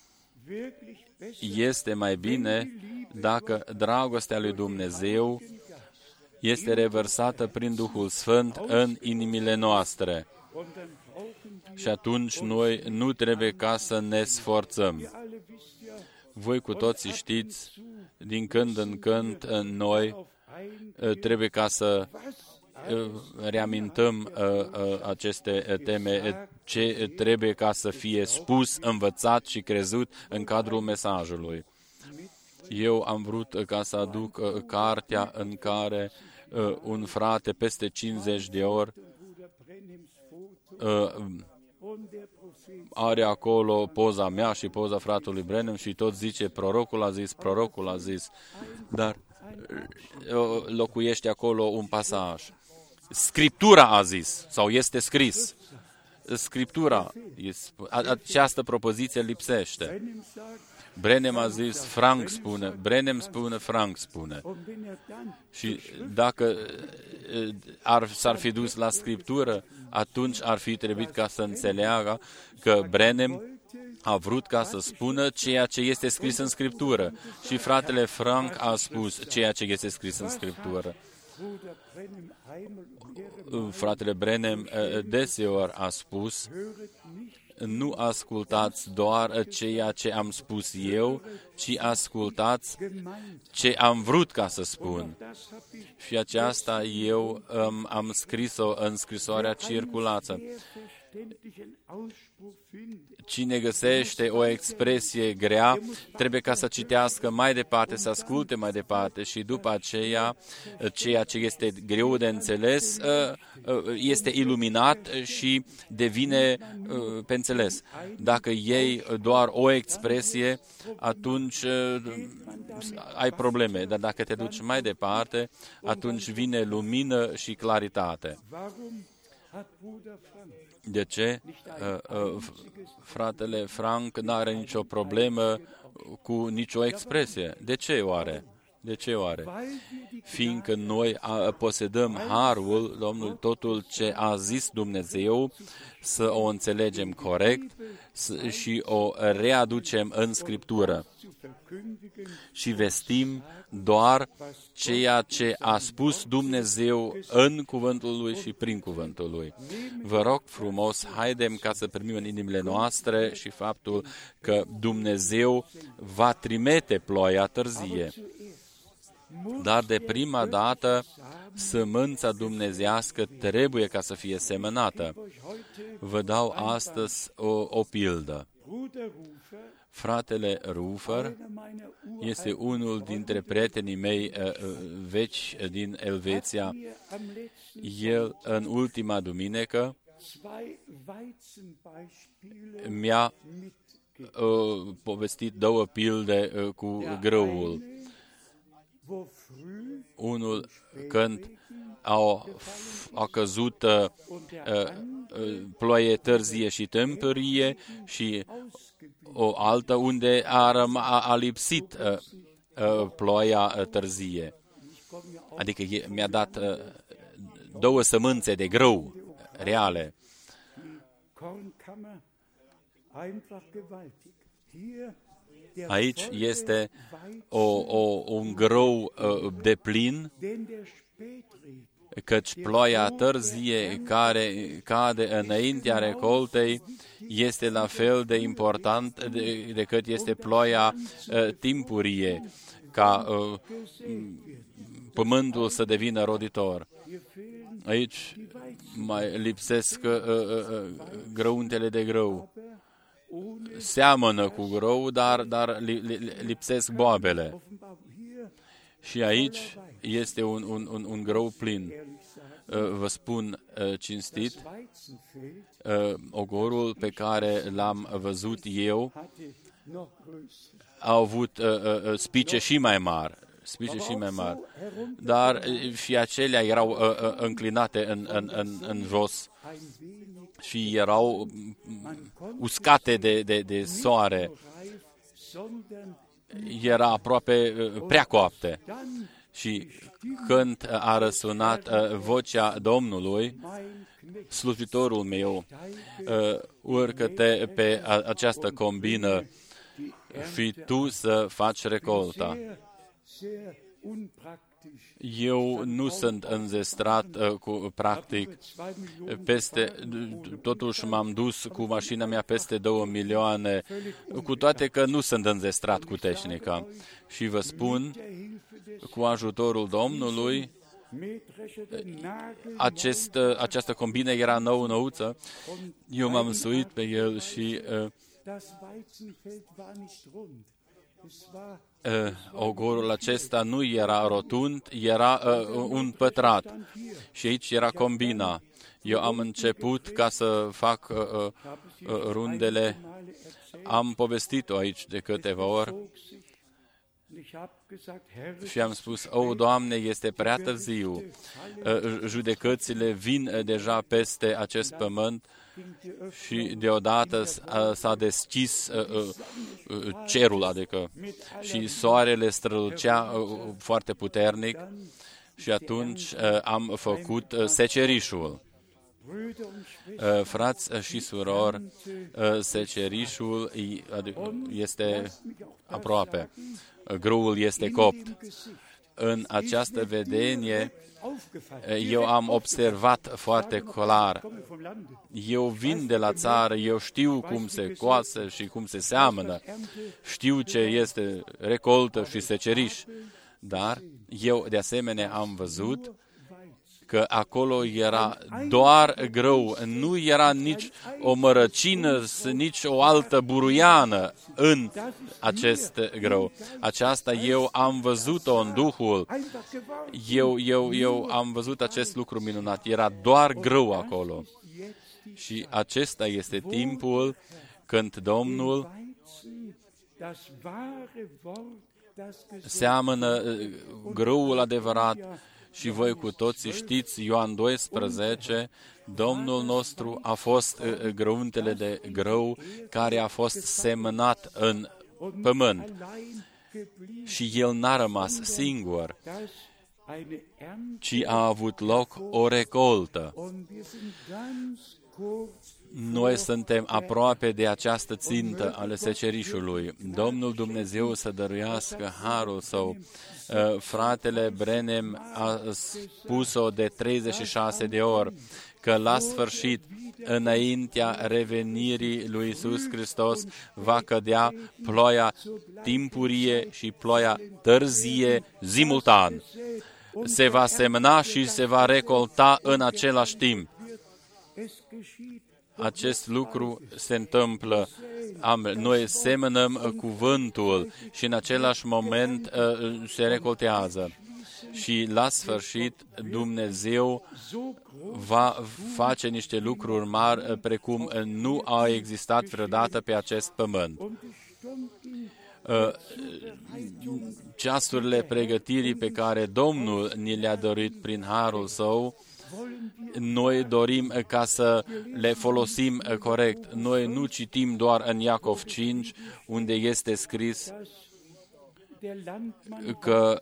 Este mai bine dacă dragostea lui Dumnezeu este revărsată prin Duhul Sfânt în inimile noastre. Și atunci noi nu trebuie ca să ne sforțăm. Voi cu toții știți, din când în când noi trebuie ca să reamintăm aceste teme, ce trebuie ca să fie spus, învățat și crezut în cadrul mesajului. Eu am vrut ca să aduc cartea în care un frate peste 50 de ori are acolo poza mea și poza fratelui Branham și tot zice prorocul a zis, dar locuiește acolo un pasaj. Scriptura a zis, sau este scris. Scriptura, această propoziție lipsește. Branham a zis, Frank spune, Branham spune, Frank spune. Și dacă s-ar fi dus la Scriptură, atunci ar fi trebuit ca să înțeleagă că Branham a vrut ca să spună ceea ce este scris în Scriptură. Și fratele Frank a spus ceea ce este scris în Scriptură. Fratele Branham deseori a spus, nu ascultați doar ceea ce am spus eu, ci ascultați ce am vrut ca să spun. Și aceasta eu am scris-o în scrisoarea circulată. Cine găsește o expresie grea, trebuie ca să citească mai departe, să asculte mai departe și după aceea, ceea ce este greu de înțeles, este iluminat și devine pe înțeles. Dacă iei doar o expresie, atunci ai probleme, dar dacă te duci mai departe, atunci vine lumină și claritate. De ce fratele Frank nu are nicio problemă cu nicio expresie? De ce oare? De ce oare? Fiindcă noi posedăm harul, Domnul, totul ce a zis Dumnezeu, să o înțelegem corect și o readucem în Scriptură. Și vestim doar ceea ce a spus Dumnezeu în cuvântul Lui și prin cuvântul Lui. Vă rog frumos, haidem ca să primim în inimile noastre și faptul că Dumnezeu va trimite ploaia târzie. Dar de prima dată, sămânța dumnezeiască trebuie ca să fie semănată. Vă dau astăzi o pildă. Fratele Rufer este unul dintre prietenii mei veci din Elveția. El, în ultima duminică, mi-a povestit două pilde cu grâul. Unul când a căzut ploaie târzie și tâmpurie și o altă unde a lipsit ploaia târzie. Adică mi-a dat două sămânțe de grâu reale. Aici este un grâu de plin, căci ploaia târzie care cade înaintea recoltei este la fel de important decât este ploaia timpurie, ca pământul să devină roditor. Aici mai lipsesc grăuntele de grâu. seamănă cu grâu, dar lipsesc boabele. Și aici este un grâu plin. Vă spun cinstit, ogorul pe care l-am văzut eu a avut spice și mai mari, dar și acelea erau înclinate în jos și erau uscate de soare. Era aproape prea coapte. Și când a răsunat vocea Domnului, slujitorul meu, urcă-te pe această combină și tu să faci recolta. Eu nu sunt înzestrat practic, totuși m-am dus cu mașina mea peste 2 milioane, cu toate că nu sunt înzestrat cu tehnica. Și vă spun, cu ajutorul Domnului, această combină era nouță, eu m-am suit pe el și ogorul acesta nu era rotund, era un pătrat și aici era combina. Eu am început ca să fac rundele, am povestit-o aici de câteva ori și am spus, Doamne, este prea târziu, judecățile vin deja peste acest pământ și deodată s-a deschis cerul, adică, și soarele strălucea foarte puternic și atunci am făcut secerișul. Frați și surori, secerișul este aproape, grâul este copt. În această vedenie, eu am observat foarte clar. Eu vin de la țară, eu știu cum se coasă și cum se seamănă, știu ce este recoltă și seceriș, dar eu de asemenea am văzut că acolo era doar grâu, nu era nici o mărăcină, nici o altă buruiană în acest grâu. Aceasta eu am văzut-o în Duhul, eu am văzut acest lucru minunat, era doar grâu acolo. Și acesta este timpul când Domnul seamănă grâul adevărat. Și voi cu toții știți, Ioan 12, Domnul nostru a fost grăuntele de grâu care a fost semănat în pământ. Și el n-a rămas singur, ci a avut loc o recoltă. Noi suntem aproape de această țintă ale secerișului. Domnul Dumnezeu să dăruiască harul Său. Fratele Branham a spus-o de 36 de ori, că la sfârșit, înaintea revenirii lui Iisus Hristos, va cădea ploaia timpurie și ploaia târzie simultan. Se va semăna și se va recolta în același timp. Acest lucru se întâmplă. Noi semănăm cuvântul și în același moment se recoltează. Și la sfârșit Dumnezeu va face niște lucruri mari precum nu au existat vreodată pe acest pământ. Ceasurile pregătirii pe care Domnul ni le-a dorit prin harul Său, noi dorim ca să le folosim corect. Noi nu citim doar în Iacov 5, unde este scris că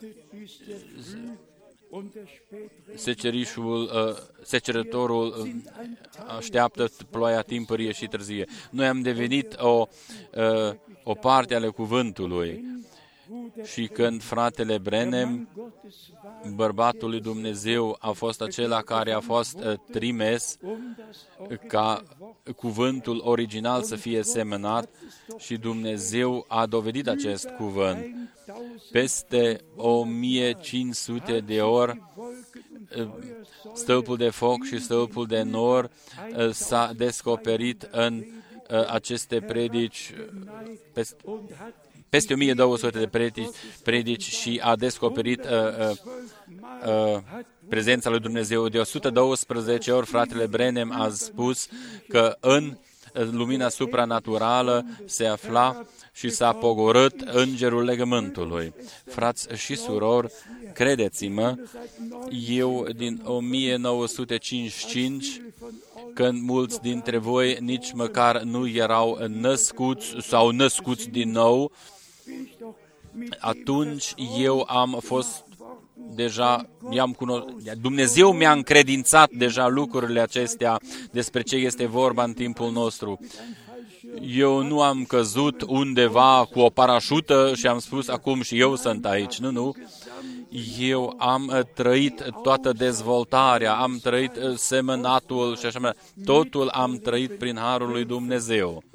secerătorul așteaptă ploaia timpurie și târzie. Noi am devenit o parte ale cuvântului. Și când fratele Branham, bărbatul lui Dumnezeu, a fost acela care a fost trimis ca cuvântul original să fie semănat și Dumnezeu a dovedit acest cuvânt. Peste 1500 de ori, stâlpul de foc și stâlpul de nor s-a descoperit în aceste predici, peste 1200 de predici și a descoperit prezența lui Dumnezeu. De 112 ori fratele Branham a spus că în lumina supranaturală se afla și s-a pogorât îngerul legământului. Frați și surori, credeți-mă, eu din 1955, când mulți dintre voi nici măcar nu erau născuți sau născuți din nou, atunci eu am fost deja, Dumnezeu mi-a încredințat deja lucrurile acestea despre ce este vorba în timpul nostru. Eu nu am căzut undeva cu o parașută și am spus acum și eu sunt aici. Nu. Eu am trăit toată dezvoltarea, am trăit semănatul și așa mai departe. Totul am trăit prin harul lui Dumnezeu.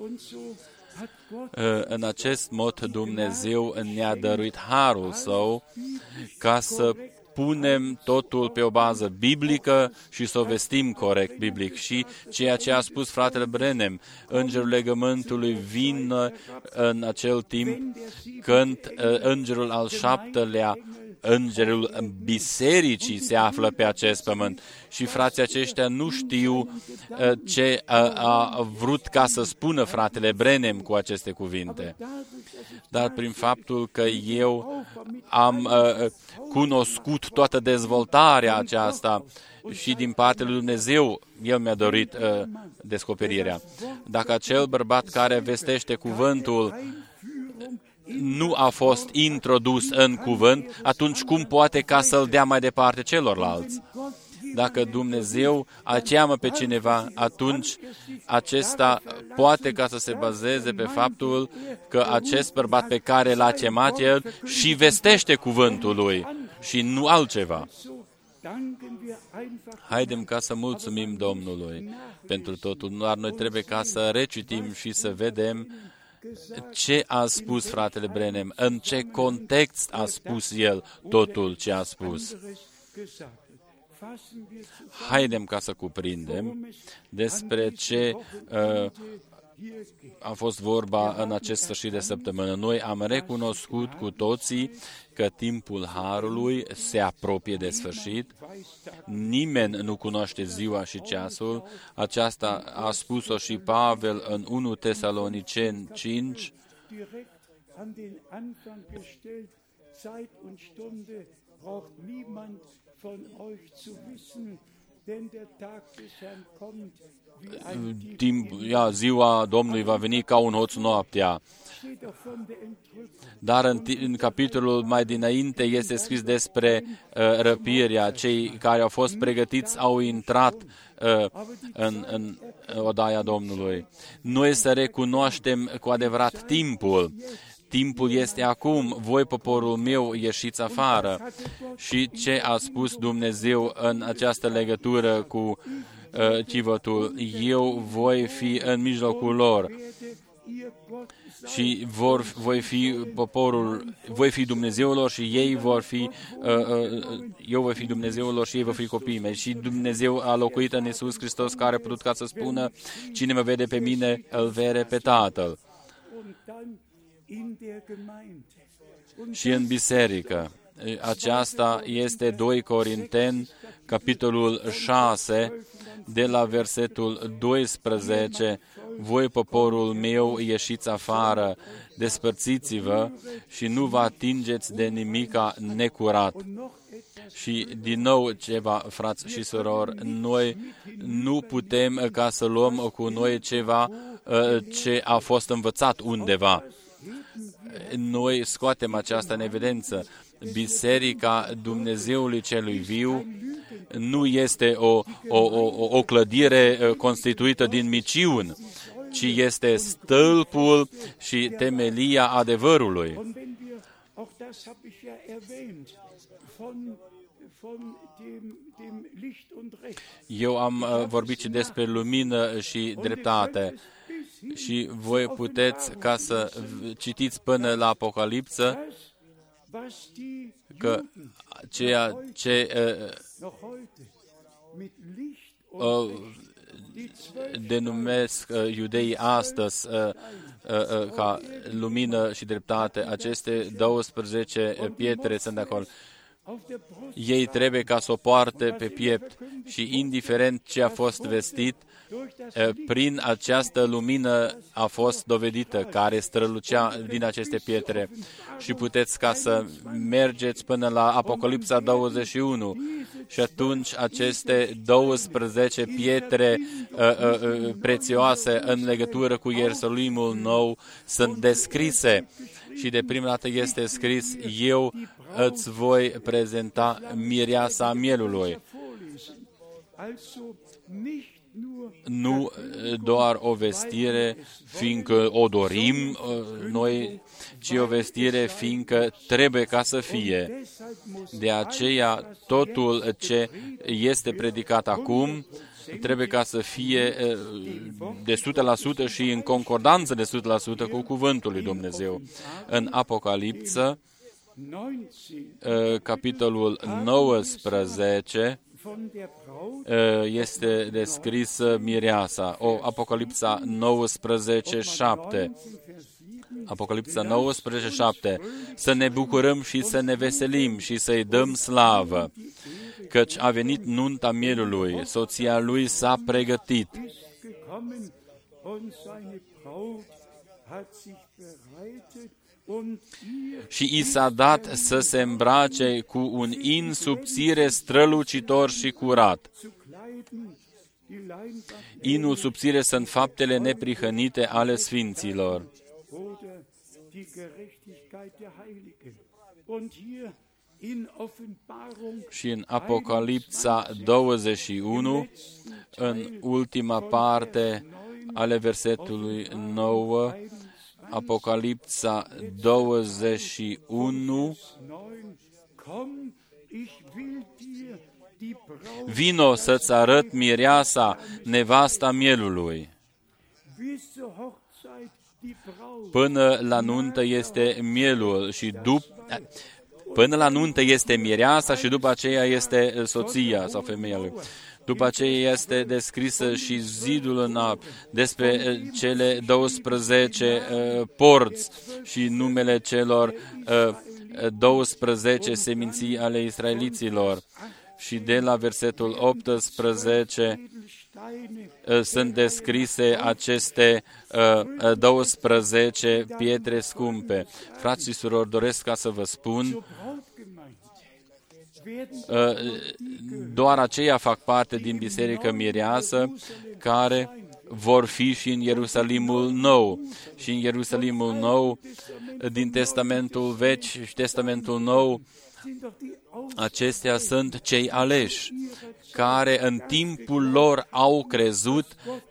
În acest mod Dumnezeu ne-a dăruit harul Său ca să punem totul pe o bază biblică și să o vestim corect biblic. Și ceea ce a spus fratele Branham, îngerul legământului vine în acel timp când îngerul al 7-lea, îngerul bisericii se află pe acest pământ. Și frații aceștia nu știu ce a vrut ca să spună fratele Branham cu aceste cuvinte. Dar prin faptul că eu am cunoscut toată dezvoltarea aceasta și din partea lui Dumnezeu, El mi-a dorit descoperirea. Dacă acel bărbat care vestește cuvântul nu a fost introdus în cuvânt, atunci cum poate ca să-l dea mai departe celorlalți? Dacă Dumnezeu cheamă pe cineva, atunci acesta poate ca să se bazeze pe faptul că acest bărbat pe care l-a chemat el și vestește cuvântul lui și nu altceva. Haidem ca să mulțumim Domnului pentru totul, dar noi trebuie ca să recitim și să vedem ce a spus fratele Branham, în ce context a spus el totul ce a spus. Haidem ca să cuprindem despre ce a fost vorba în acest sfârșit de săptămână. Noi am recunoscut cu toții că timpul Harului se apropie de sfârșit. Nimeni nu cunoaște ziua și ceasul. Aceasta a spus-o și Pavel în 1 Tesaloniceni 5. Ziua Domnului va veni ca un hoț noaptea. Dar în capitolul mai dinainte este scris despre răpirea. Cei care au fost pregătiți au intrat în odaia Domnului. Noi să recunoaștem cu adevărat timpul. Timpul este acum, voi, poporul meu, ieșiți afară. Și ce a spus Dumnezeu în această legătură cu chivătul? Eu voi fi în mijlocul lor și voi fi poporul, voi fi Dumnezeul lor și ei vor fi, eu voi fi Dumnezeul lor și ei vor fi copiii mei. Și Dumnezeu a locuit în Iisus Hristos, care a putut ca să spună, cine mă vede pe mine, îl vede pe Tatăl. Și în biserică. Aceasta este 2 Corinteni, capitolul 6, de la versetul 12. Voi, poporul meu, ieșiți afară, despărțiți-vă și nu vă atingeți de nimica necurat. Și din nou ceva, frați și surori, noi nu putem ca să luăm cu noi ceva ce a fost învățat undeva. Noi scoatem aceasta în evidență. Biserica Dumnezeului celui viu nu este o clădire constituită din miciuni, ci este stâlpul și temelia adevărului. Eu am vorbit și despre lumină și dreptate. Și voi puteți ca să citiți până la Apocalipsă că ceea ce denumesc iudeii astăzi ca lumină și dreptate. Aceste 12 pietre sunt de acolo. Ei trebuie ca să o poarte pe piept și indiferent ce a fost vestit, prin această lumină a fost dovedită, care strălucea din aceste pietre. Și puteți ca să mergeți până la Apocalipsa 21 și atunci aceste 12 pietre prețioase în legătură cu Ierusalimul nou sunt descrise. Și de prima dată este scris: eu îți voi prezenta mireasa mielului. Nu doar o vestire, fiindcă o dorim noi, ci o vestire, fiindcă trebuie ca să fie. De aceea, totul ce este predicat acum trebuie ca să fie de 100% și în concordanță de 100% cu cuvântul lui Dumnezeu. În Apocalipsă, capitolul 19, este descrisă mireasa. Apocalipsa 19:7. Apocalipsa 19:7. Să ne bucurăm și să ne veselim și să-i dăm slavă, căci a venit nunta mielului, soția lui s-a pregătit. Și i s-a dat să se îmbrace cu un in subțire, strălucitor și curat. Inul subțire sunt faptele neprihănite ale sfinților. Și în Apocalipsa 21, în ultima parte ale versetului 9, Apocalipsa 21, vino să-ți arăt mireasa, nevasta mielului. Până la nuntă este mielul și până la nuntă este mireasa și după aceea este soția sau femeia lui. După aceea este descrisă și zidul despre cele 12 porți și numele celor 12 seminții ale israeliților. Și de la versetul 18 sunt descrise aceste 12 pietre scumpe. Frați și surori, doresc ca să vă spun, doar aceia fac parte din Biserică Mireasă care vor fi și în Ierusalimul nou. Și în Ierusalimul nou, din Testamentul Vechi și Testamentul Nou, acestea sunt cei aleși, care în timpul lor au crezut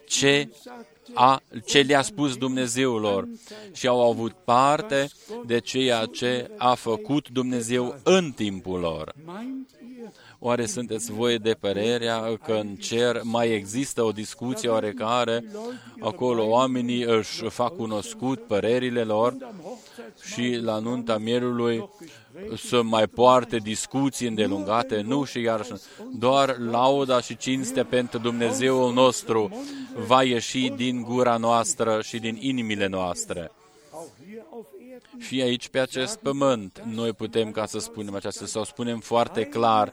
ce le-a spus Dumnezeul lor și au avut parte de ceea ce a făcut Dumnezeu în timpul lor. Oare sunteți voi de părerea că în cer mai există o discuție oarecare? Acolo oamenii își fac cunoscut părerile lor și la nunta mielului să mai poarte discuții îndelungate? Nu, și iar doar lauda și cinstea pentru Dumnezeul nostru va ieși din gura noastră și din inimile noastre. Și aici, pe acest pământ, noi putem ca să spunem aceasta, sau spunem foarte clar,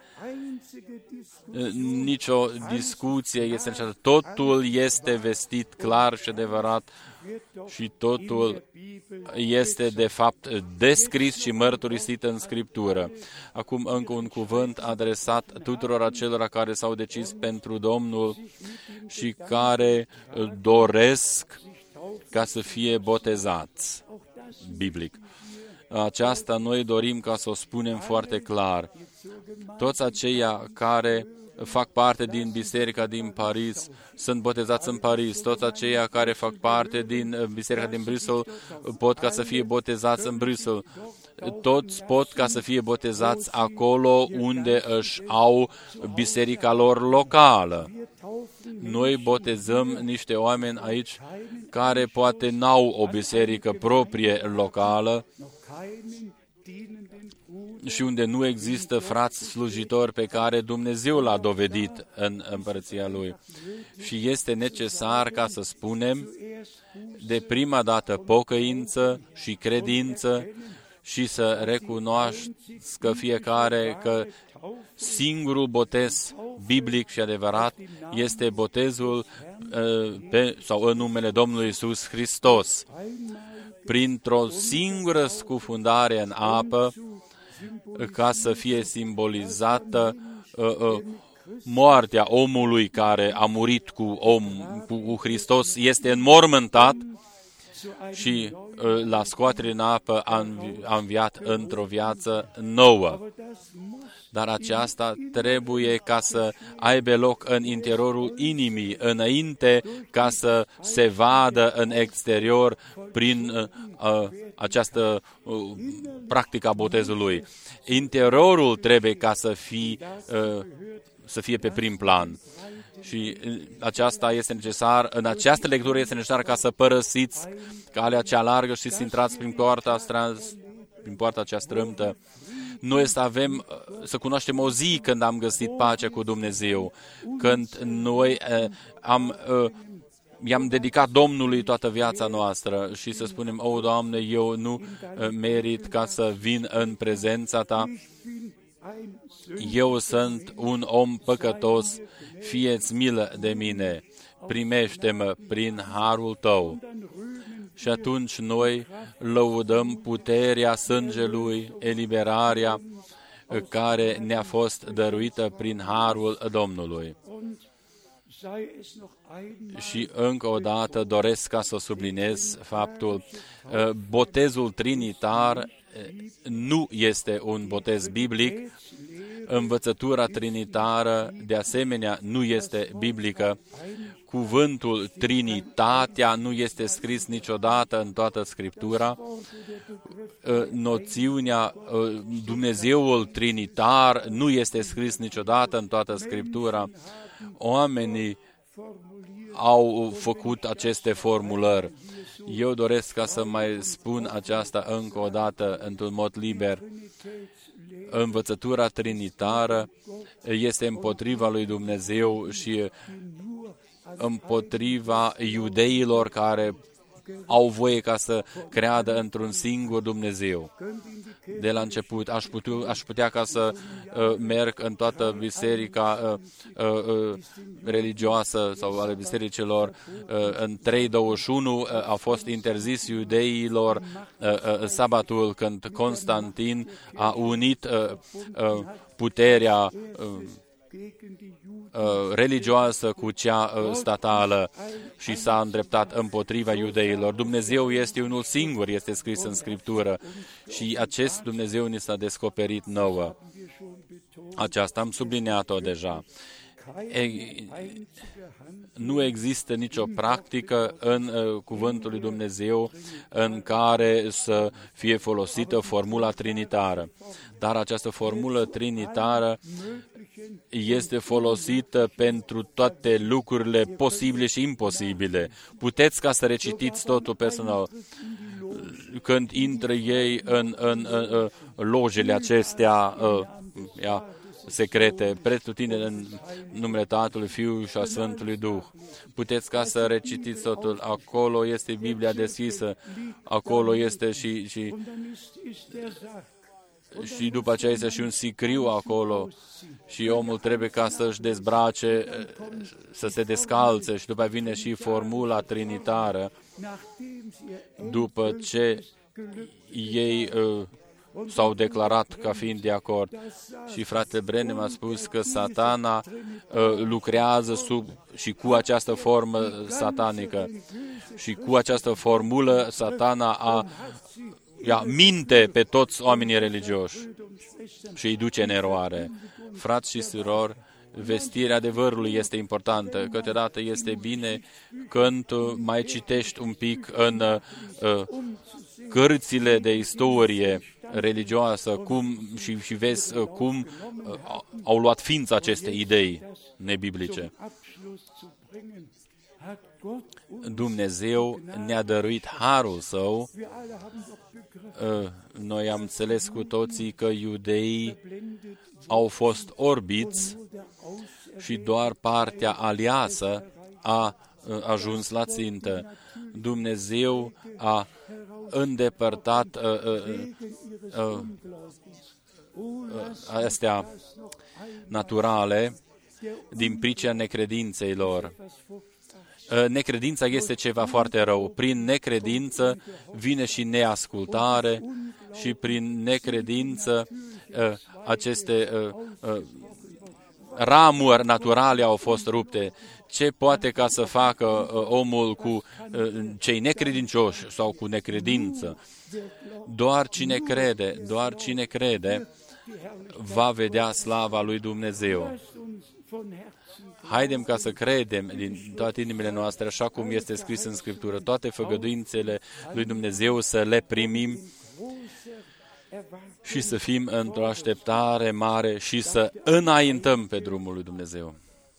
nicio discuție este niciodată. Totul este vestit clar și adevărat și totul este, de fapt, descris și mărturisit în Scriptură. Acum, încă un cuvânt adresat tuturor acelora care s-au decis pentru Domnul și care doresc ca să fie botezați, biblic. Aceasta noi dorim ca să o spunem foarte clar. Toți aceia care fac parte din biserica din Paris sunt botezați în Paris. Toți aceia care fac parte din biserica din Bruxelles pot ca să fie botezați în Bruxelles. Toți pot ca să fie botezați acolo unde își au biserica lor locală. Noi botezăm niște oameni aici care poate n-au o biserică proprie locală și unde nu există frați slujitori pe care Dumnezeu l-a dovedit în împărăția Lui. Și este necesar ca să spunem de prima dată pocăință și credință și să recunoască fiecare că singurul botez biblic și adevărat este botezul sau în numele Domnului Iisus Hristos. Printr-o singură scufundare în apă, ca să fie simbolizată moartea omului care a murit cu Hristos, este înmormântat și la scoatere în apă a înviat într-o viață nouă. Dar aceasta trebuie ca să aibă loc în interiorul inimii, înainte ca să se vadă în exterior prin această practică a botezului. Interiorul trebuie ca să fie pe prim plan. Și aceasta este necesar, în această lectură este necesar ca să părăsiți calea cea largă și să intrați prin poarta cea strâmtă. Noi să cunoaștem o zi când am găsit pacea cu Dumnezeu, când noi i-am dedicat Domnului toată viața noastră și să spunem, o, Doamne, eu nu merit ca să vin în prezența Ta. Eu sunt un om păcătos, fie-ți milă de mine, primește-mă prin harul Tău. Și atunci noi lăudăm puterea sângelui, eliberarea care ne-a fost dăruită prin harul Domnului. Și încă o dată doresc ca să subliniez faptul, botezul trinitar nu este un botez biblic, învățătura trinitară de asemenea nu este biblică, cuvântul Trinitatea nu este scris niciodată în toată Scriptura, noțiunea Dumnezeul Trinitar nu este scris niciodată în toată Scriptura. Oamenii au făcut aceste formulări. Eu doresc ca să mai spun aceasta încă o dată într-un mod liber. Învățătura trinitară este împotriva lui Dumnezeu și împotriva iudeilor care au voie ca să creadă într-un singur Dumnezeu. De la început aș putea ca să merg în toată biserica religioasă sau ale bisericilor. În 3:21 a fost interzis iudeilor sabatul când Constantin a unit puterea religioasă cu cea statală și s-a îndreptat împotriva iudeilor. Dumnezeu este unul singur, este scris în Scriptură și acest Dumnezeu ni s-a descoperit nouă. Aceasta am subliniat-o deja. Nu există nicio practică în cuvântul lui Dumnezeu în care să fie folosită formula trinitară. Dar această formulă trinitară este folosită pentru toate lucrurile posibile și imposibile. Puteți ca să recitiți totul personal. Când intră ei în lojele acestea secrete, pretutindeni în numele Tatălui, Fiului și a Sfântului Duh. Puteți ca să recitiți totul. Acolo este Biblia deschisă, acolo este și după aceea este și un sicriu acolo și omul trebuie ca să-și dezbrace, să se descalțe și după vine și formula trinitară după ce ei s-au declarat ca fiind de acord. Și fratele Branham a spus că Satana lucrează și cu această formă satanică și cu această formulă Satana minte pe toți oamenii religioși și îi duce în eroare. Frați și surori, vestirea adevărului este importantă. Câteodată este bine când mai citești un pic în cărțile de istorie religioasă și vezi cum au luat ființă aceste idei nebiblice. Dumnezeu ne-a dăruit harul Său. Noi am înțeles cu toții că iudeii au fost orbiți și doar partea aliasă a ajuns la țintă. Dumnezeu a îndepărtat astea naturale din pricina necredinței lor. Necredința este ceva foarte rău. Prin necredință vine și neascultare și prin necredință aceste ramuri naturale au fost rupte. Ce poate ca să facă omul cu cei necredincioși sau cu necredință? Doar cine crede va vedea slava lui Dumnezeu. Haidem ca să credem din toate inimile noastre, așa cum este scris în Scriptură, toate făgăduințele lui Dumnezeu să le primim și să fim într-o așteptare mare și să înaintăm pe drumul lui Dumnezeu.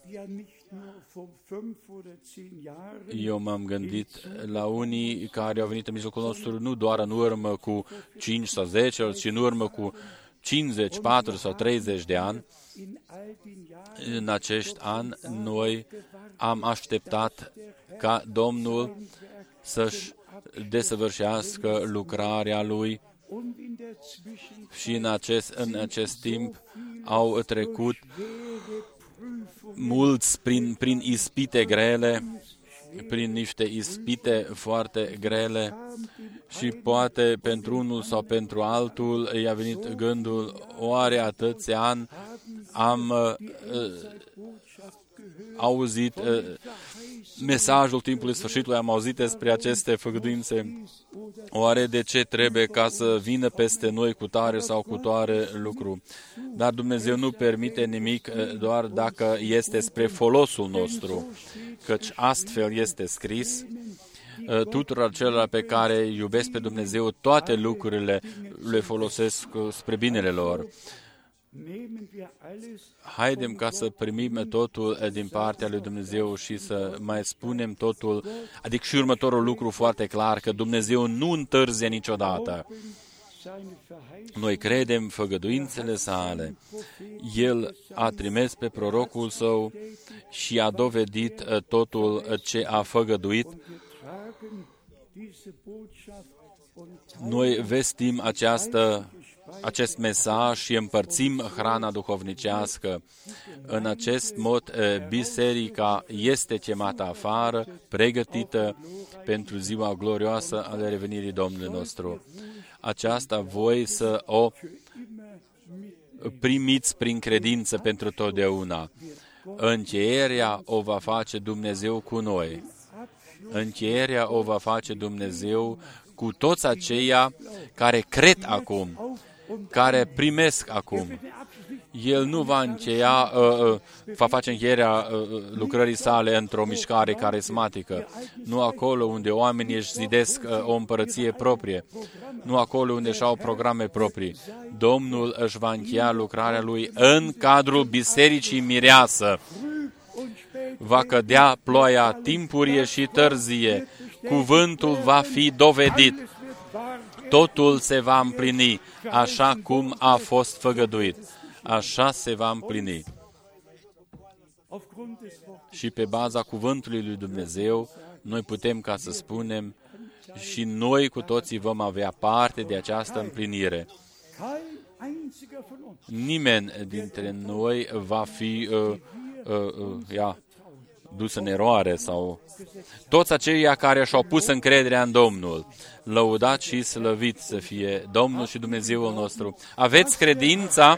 Eu m-am gândit la unii care au venit în mijlocul nostru nu doar în urmă cu 5 sau 10, ci în urmă cu 50, 40 sau 30 de ani. În acești ani noi am așteptat ca Domnul să-și desăvârșească lucrarea Lui și în acest timp au trecut mulți prin ispite grele, prin niște ispite foarte grele și poate pentru unul sau pentru altul i-a venit gândul, oare atâția ani am auzit mesajul timpului sfârșitului, am auzit despre aceste făgăduințe, oare de ce trebuie ca să vină peste noi cu tare sau cu tare lucru? Dar Dumnezeu nu permite nimic doar dacă este spre folosul nostru, căci astfel este scris, tuturor celor pe care iubesc pe Dumnezeu, toate lucrurile le folosesc spre binele lor. Haidem ca să primim totul din partea lui Dumnezeu și să mai spunem totul, adică și următorul lucru foarte clar, că Dumnezeu nu întârzie niciodată. Noi credem făgăduințele sale. El a trimis pe prorocul său și a dovedit totul ce a făgăduit. Noi vestim acest mesaj și împărțim hrana duhovnicească. În acest mod, biserica este chemată afară, pregătită pentru ziua glorioasă ale revenirii Domnului nostru. Aceasta voi să o primiți prin credință pentru totdeauna. Încheierea o va face Dumnezeu cu noi. Încheierea o va face Dumnezeu cu toți aceia care cred acum, care primesc acum. El nu va încheia, va face încheierea lucrării sale într-o mișcare carismatică. Nu acolo unde oamenii își zidesc o împărăție proprie. Nu acolo unde își au programe proprii. Domnul își va încheia lucrarea Lui în cadrul bisericii mireasă. Va cădea ploaia timpurie și târzie. Cuvântul va fi dovedit. Totul se va împlini așa cum a fost făgăduit. Așa se va împlini. Și pe baza cuvântului lui Dumnezeu, noi putem ca să spunem și noi cu toții vom avea parte de această împlinire. Nimeni dintre noi va fi dus în eroare sau toți aceia care și-au pus încrederea în Domnul. Lăudat și slăvit să fie Domnul și Dumnezeul nostru. Aveți credința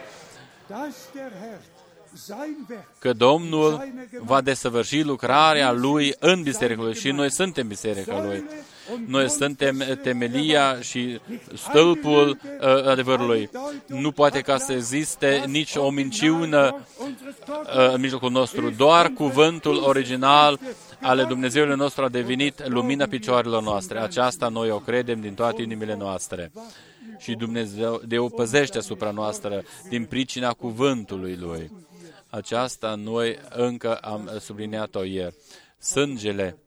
că Domnul va desăvârși lucrarea Lui în biserica Lui și noi suntem biserica Lui. Noi suntem temelia și stâlpul adevărului. Nu poate ca să existe nici o minciună în mijlocul nostru. Doar cuvântul original ale Dumnezeului nostru a devenit lumina picioarelor noastre. Aceasta noi o credem din toate inimile noastre. Și Dumnezeu păzește asupra noastră din pricina cuvântului Lui. Aceasta noi încă am subliniat-o ieri. sângele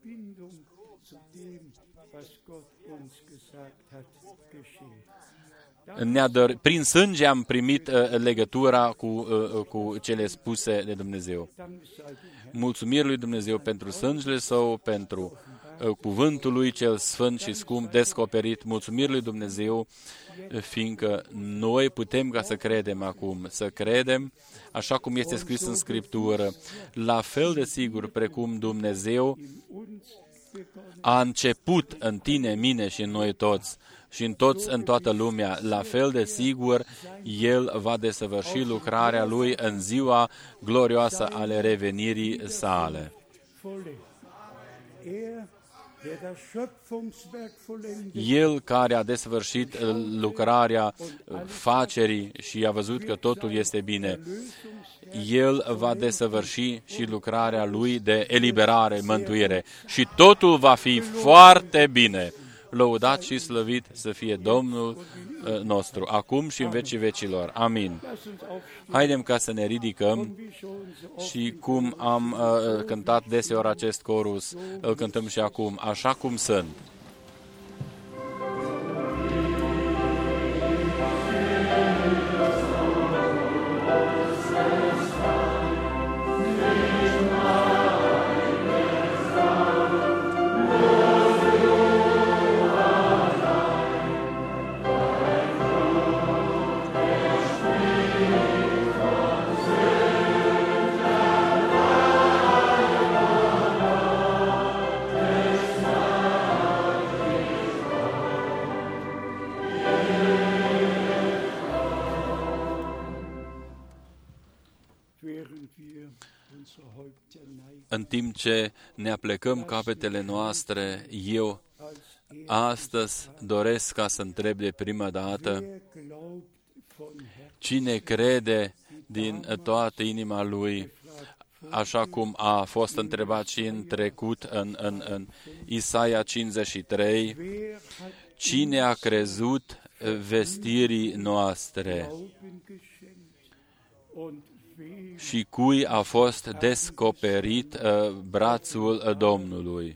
prin sânge am primit legătura cu cele spuse de Dumnezeu. Mulțumiri lui Dumnezeu pentru sângele Său, pentru cuvântul Lui cel sfânt și scump descoperit. Mulțumiri lui Dumnezeu, fiindcă noi putem ca să credem acum, să credem așa cum este scris în Scriptură, la fel de sigur precum Dumnezeu a început în tine, mine și în noi toți, și în toată lumea, la fel de sigur, El va desăvârși lucrarea Lui în ziua glorioasă ale revenirii Sale. El care a desăvârșit lucrarea facerii și a văzut că totul este bine, El va desăvârși și lucrarea Lui de eliberare, mântuire. Și totul va fi foarte bine. Lăudat și slăvit să fie Domnul nostru, acum și în vecii vecilor. Amin. Haidem ca să ne ridicăm și cum am cântat deseori acest corus, îl cântăm și acum, așa cum sunt. În timp ce ne aplecăm capetele noastre, eu astăzi doresc ca să întreb de prima dată, cine crede din toată inima lui, așa cum a fost întrebat și în trecut în Isaia 53, cine a crezut vestirii noastre și cui a fost descoperit brațul Domnului.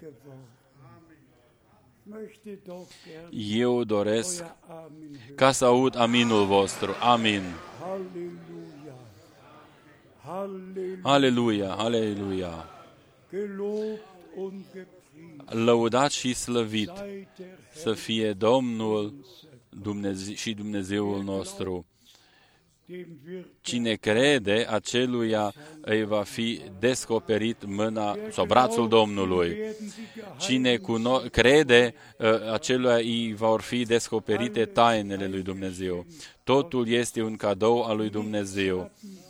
Eu doresc ca să aud aminul vostru. Amin. Aleluia, aleluia. Lăudat și slăvit să fie Domnul și Dumnezeul nostru. Cine crede, aceluia îi va fi descoperit mâna sau brațul Domnului. Cine crede, aceluia îi vor fi descoperite tainele lui Dumnezeu. Totul este un cadou al lui Dumnezeu.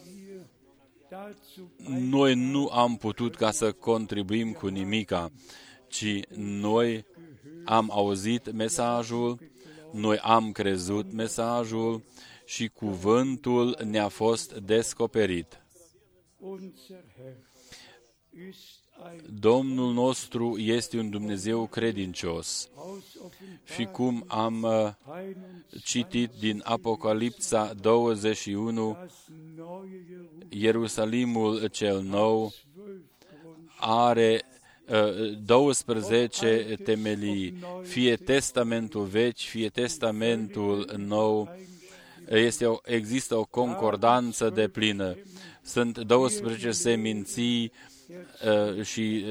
Noi nu am putut ca să contribuim cu nimica, ci noi am auzit mesajul, noi am crezut mesajul, și cuvântul ne-a fost descoperit. Domnul nostru este un Dumnezeu credincios. Și cum am citit din Apocalipsa 21, Ierusalimul cel nou are 12 temelii, fie Testamentul vechi, fie Testamentul nou, există o concordanță deplină. Sunt 12 seminții și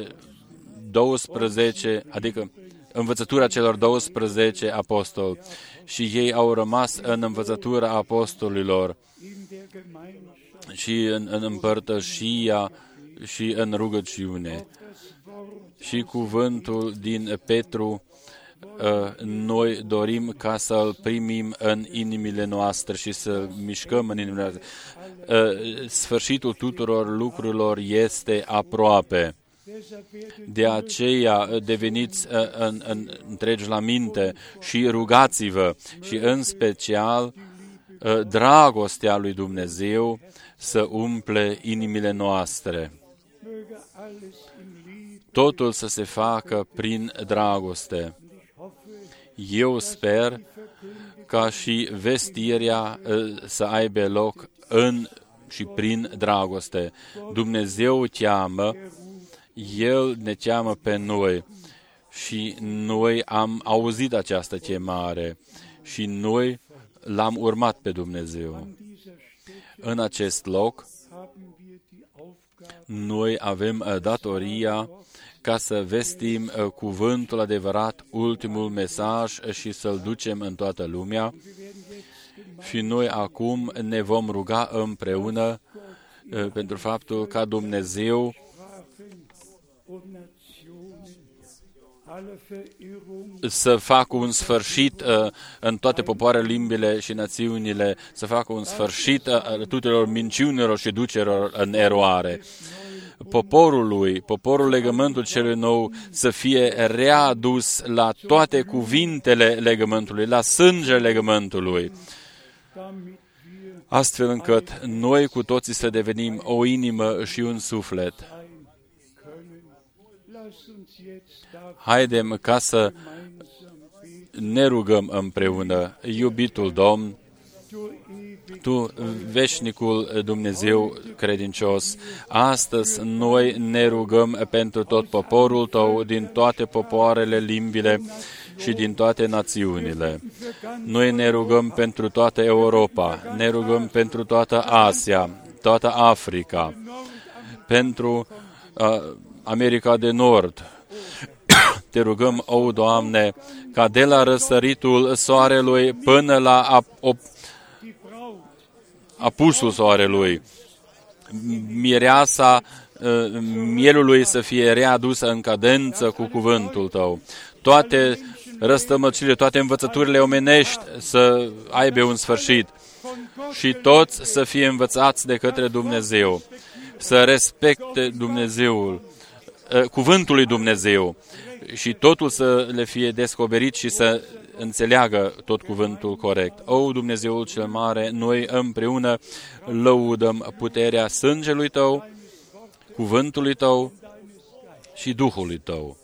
12, adică învățătura celor 12 apostoli. Și ei au rămas în învățătura apostolilor și în împărtășia și în rugăciune. Și cuvântul din Petru noi dorim ca să-l primim în inimile noastre și să mișcăm în inimile noastre. Sfârșitul tuturor lucrurilor este aproape. De aceea deveniți întregi la minte și rugați-vă și în special dragostea lui Dumnezeu să umple inimile noastre. Totul să se facă prin dragoste. Eu sper ca și vestirea să aibă loc în și prin dragoste. Dumnezeu cheamă, El ne cheamă pe noi și noi am auzit această chemare și noi l-am urmat pe Dumnezeu. În acest loc, noi avem datoria ca să vestim cuvântul adevărat, ultimul mesaj și să-l ducem în toată lumea. Și noi acum ne vom ruga împreună pentru faptul ca Dumnezeu să facă un sfârșit în toate popoarele, limbile și națiunile, să facă un sfârșit tuturor minciunilor și ducerilor în eroare. Poporul legământul celui nou să fie readus la toate cuvintele legământului, la sângele legământului, astfel încât noi cu toții să devenim o inimă și un suflet. Haidem ca să ne rugăm împreună. Iubitul Domn, Tu, veșnicul Dumnezeu credincios, astăzi noi ne rugăm pentru tot poporul Tău, din toate popoarele, limbile și din toate națiunile. Noi ne rugăm pentru toată Europa, ne rugăm pentru toată Asia, toată Africa, pentru America de Nord. Te rugăm, o Doamne, ca de la răsăritul soarelui până la apusul soarelui, mireasa mielului să fie readusă în cadență cu cuvântul Tău. Toate răstămăcirile, toate învățăturile omenești să aibă un sfârșit și toți să fie învățați de către Dumnezeu, să respecte Dumnezeul, cuvântul lui Dumnezeu și totul să le fie descoperit și să înțeleagă tot cuvântul corect. O, Dumnezeul cel mare, noi împreună lăudăm puterea sângelui Tău, cuvântului Tău și Duhului Tău.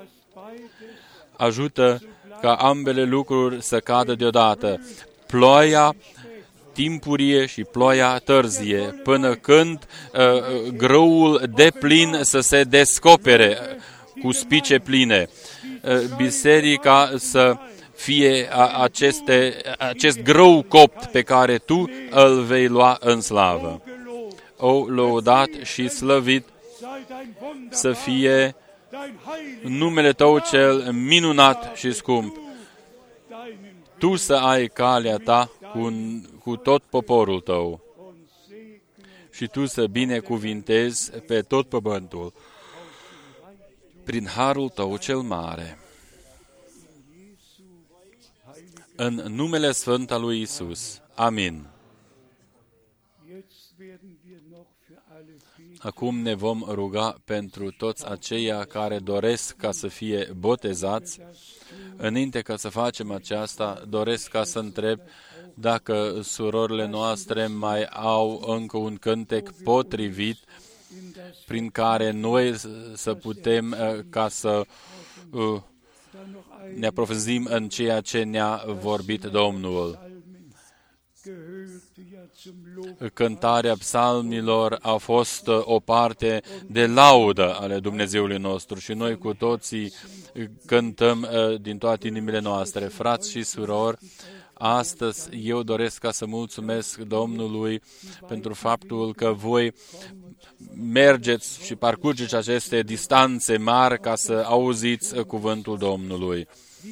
Ajută ca ambele lucruri să cadă deodată. Ploaia timpurie și ploaia târzie, până când grâul deplin să se descopere cu spice pline. Biserica să fie acest grâu copt pe care Tu îl vei lua în slavă. O, lăudat și slăvit să fie numele Tău cel minunat și scump. Tu să ai calea Ta cu tot poporul Tău și Tu să binecuvintezi pe tot pământul prin harul Tău cel mare. În numele Sfânt al lui Isus. Amin. Acum ne vom ruga pentru toți aceia care doresc ca să fie botezați. Înainte ca să facem aceasta, doresc ca să întreb dacă surorile noastre mai au încă un cântec potrivit prin care noi să putem ca să ne aprofundăm în ceea ce ne-a vorbit Domnul. Cântarea psalmilor a fost o parte de laudă ale Dumnezeului nostru și noi cu toții cântăm din toate inimile noastre. Frați și surori, astăzi eu doresc ca să mulțumesc Domnului pentru faptul că voi mergeți și parcurgeți aceste distanțe mari ca să auziți cuvântul Domnului.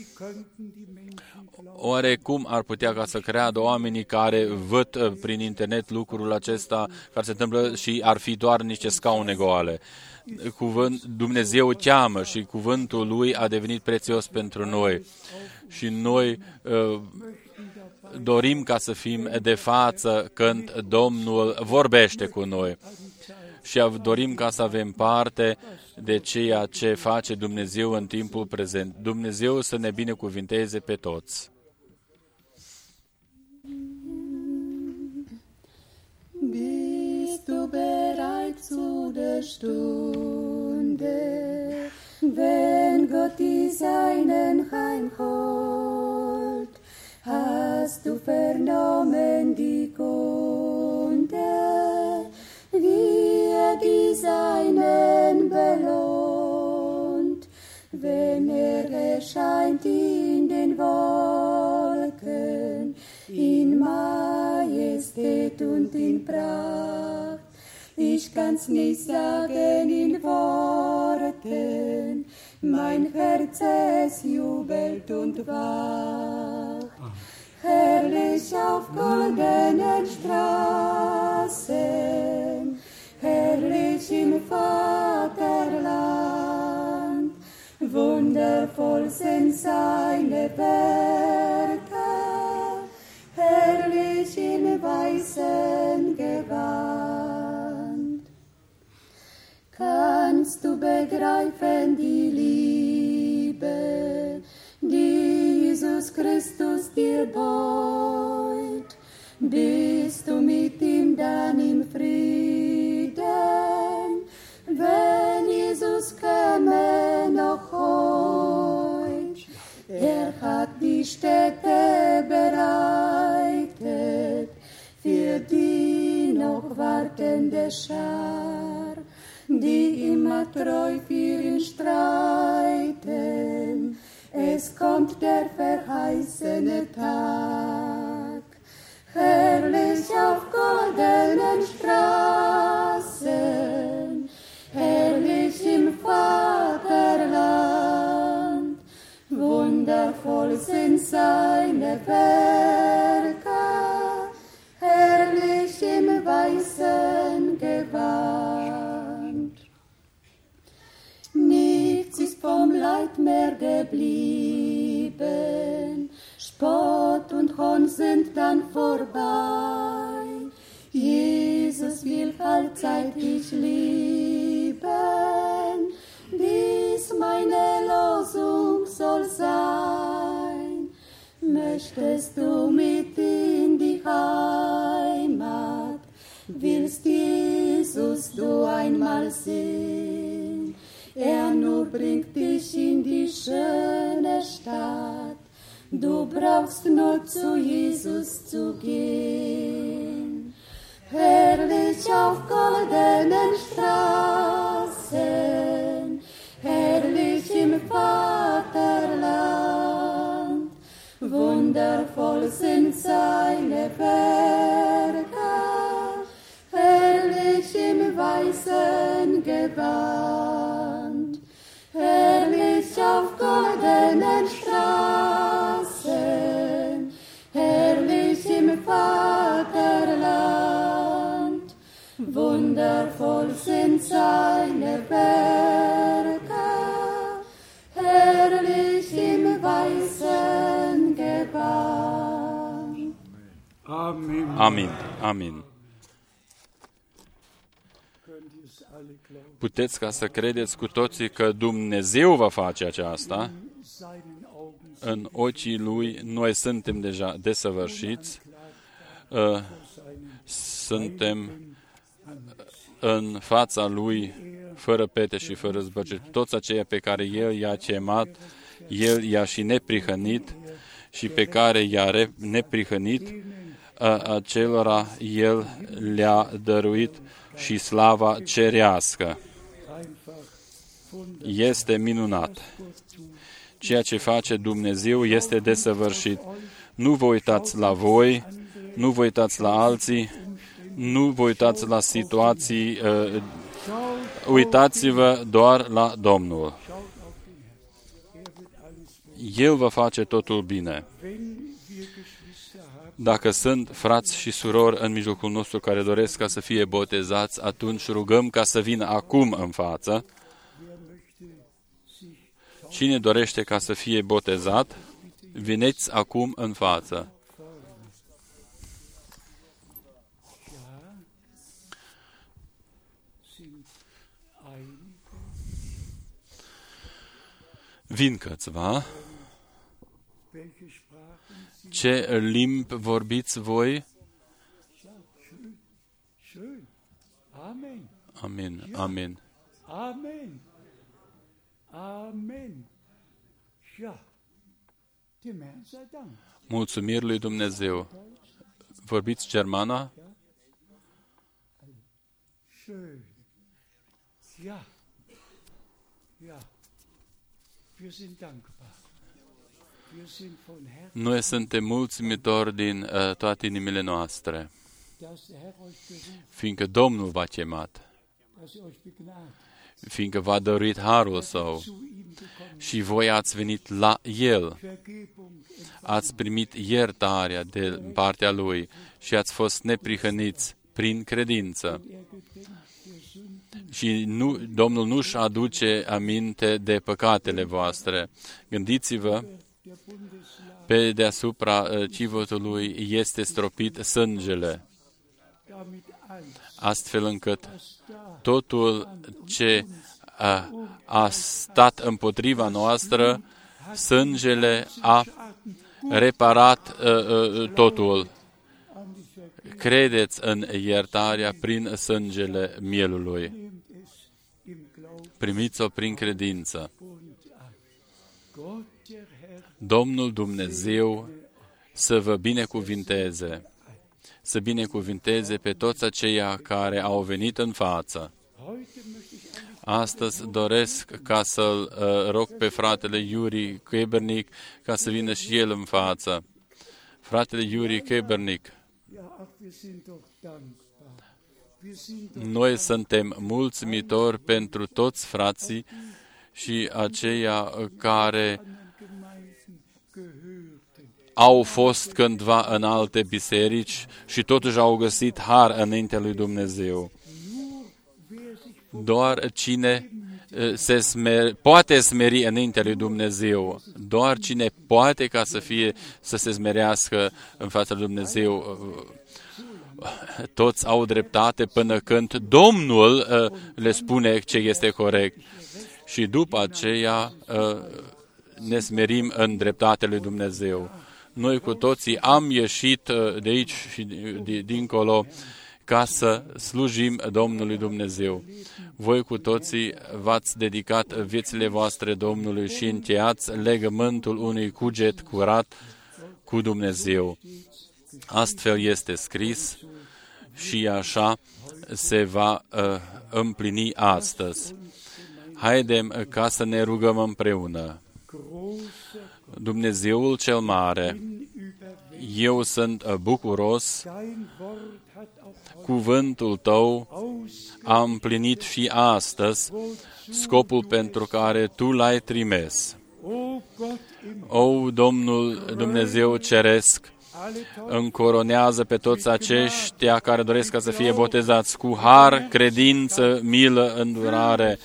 Oare cum ar putea ca să creadă oamenii care văd prin internet lucrul acesta care se întâmplă și ar fi doar niște scaune goale? Dumnezeu cheamă și cuvântul Lui a devenit prețios pentru noi. Și noi dorim ca să fim de față când Domnul vorbește cu noi. Și dorim ca să avem parte de ceea ce face Dumnezeu în timpul prezent. Dumnezeu să ne binecuvinteze pe toți. Bist du bereit zu der Stunde, wenn Gott die Seinen heimholt? Hast du vernommen die Kunde, wie die Seinen belohnt? wenn erscheint in den Wolken, in Majestät und in Pracht. Ich kann's nicht sagen in Worten, mein Herz es jubelt und wacht. Herrlich auf goldenen Straßen, herrlich im Vaterland, wundervoll sind seine Werke, herrlich in weißem Gewand. Kannst du begreifen die Liebe, die Jesus Christus dir beut? Bist du mit ihm dann im Frieden, wenn Jesus käme noch heut? Er hat die Stätte bereitet für die noch wartende Schar, die immer treu für ihn streiten. Es kommt der verheißene Tag, herrlich auf goldenen Straßen, herrlich im Vaterland, wundervoll sind seine Werke, herrlich im weißen Gewand. Nichts ist vom Leid mehr geblieben, Spott und Hohn sind dann vorbei. Jesus will allzeit dich lieben, dies meine Losung soll sein. Möchtest du mit in die Heimat, willst Jesus du einmal sehen? Er nur bringt dich in die schöne Stadt, du brauchst nur zu Jesus zu gehen. Herrlich auf goldenen Straßen, herrlich im Vaterland, wundervoll sind seine Werke, herrlich im weißen Gewand, herrlich auf goldenen Straßen, herrlich im Vaterland, wundervoll sind seine Werke, herrlich im weißen Gewand. Amen. Amin. Amin. Puteți ca să credeți cu toții că Dumnezeu va face aceasta? În ochii Lui noi suntem deja desăvârșiți, suntem în fața Lui fără pete și fără zbăceri. Toți aceia pe care El i-a chemat, El i-a și neprihănit și pe care i-a neprihănit, acelora El le-a dăruit și slava cerească. Este minunat. Ceea ce face Dumnezeu este desăvârșit. Nu vă uitați la voi, nu vă uitați la alții, nu vă uitați la situații, uitați-vă doar la Domnul. El va face totul bine. Dacă sunt frați și surori în mijlocul nostru care doresc ca să fie botezați, atunci rugăm ca să vină acum în față. Cine dorește ca să fie botezat, vineți acum în față. Vin câțiva. Ce limbi vorbiți voi? Amin, amin. Amen. Amen. Ja. Dem Herrn sei Dank. Mulțumiri lui Dumnezeu. Vorbiți germana? Schön. Ja. Ja. Noi suntem mulțumitori din toate inimile noastre, fiindcă Domnul v-a chemat, fiindcă v-a dăruit harul Său și voi ați venit la El, ați primit iertarea de partea Lui și ați fost neprihăniți prin credință. Și Domnul nu-și aduce aminte de păcatele voastre. Gândiți-vă, pe deasupra civotului este stropit sângele, astfel încât totul ce a stat împotriva noastră, sângele a reparat totul. Credeți în iertarea prin sângele mielului. Primiți-o prin credință. Domnul Dumnezeu să vă binecuvinteze, să binecuvinteze pe toți aceia care au venit în față. Astăzi doresc ca să-l rog pe fratele Iuri Kebernic ca să vină și el în față. Fratele Iuri Kebernic, noi suntem mulțumitori pentru toți frații și aceia care au fost cândva în alte biserici și totuși au găsit har înaintea lui Dumnezeu. Doar cine poate smeri înaintea lui Dumnezeu, doar cine poate ca să se smerească în fața lui Dumnezeu, toți au dreptate până când Domnul le spune ce este corect. Și după aceea ne smerim în dreptatea lui Dumnezeu. Noi cu toții am ieșit de aici și dincolo ca să slujim Domnului Dumnezeu. Voi cu toții v-ați dedicat viețile voastre Domnului și încheiați legământul unui cuget curat cu Dumnezeu. Astfel este scris și așa se va împlini astăzi. Haidem ca să ne rugăm împreună. Dumnezeul cel mare, eu sunt bucuros, cuvântul Tău a împlinit și astăzi scopul pentru care Tu l-ai trimis. O, Domnul Dumnezeu Ceresc, încoronează pe toți aceștia care doresc ca să fie botezați cu har, credință, milă, îndurare.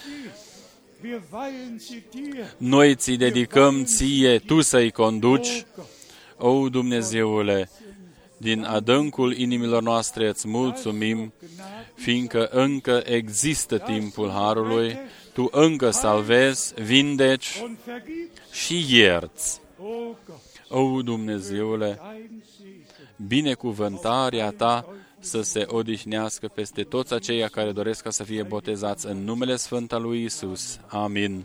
Noi ți dedicăm Ție, Tu să-i conduci. O, Dumnezeule, din adâncul inimilor noastre îți mulțumim, fiindcă încă există timpul harului, Tu încă salvezi, vindeci și ierți. O, Dumnezeule, binecuvântarea Ta să se odihnească peste toți aceia care doresc ca să fie botezați în numele Sfânt al lui Iisus. Amin.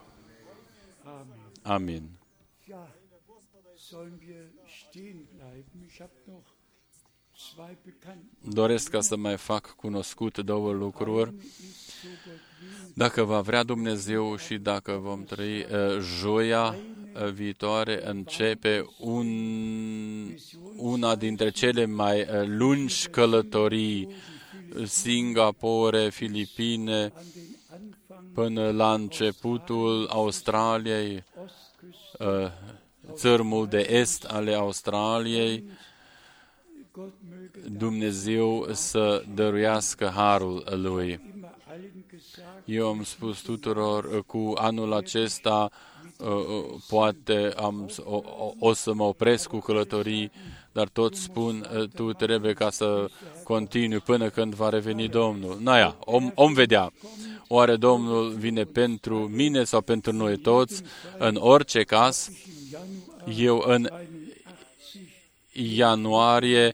Amin. Doresc ca să mai fac cunoscut două lucruri. Dacă va vrea Dumnezeu și dacă vom trăi joia viitoare, începe una dintre cele mai lungi călătorii, Singapore, Filipine, până la începutul Australiei, țărmul de est ale Australiei. Dumnezeu să dăruiască harul Lui. Eu am spus tuturor, cu anul acesta poate o să mă opresc cu călătorii, dar toți spun, tu trebuie ca să continui până când va reveni Domnul. Naia, om vedea. Oare Domnul vine pentru mine sau pentru noi toți? În orice caz, eu în ianuarie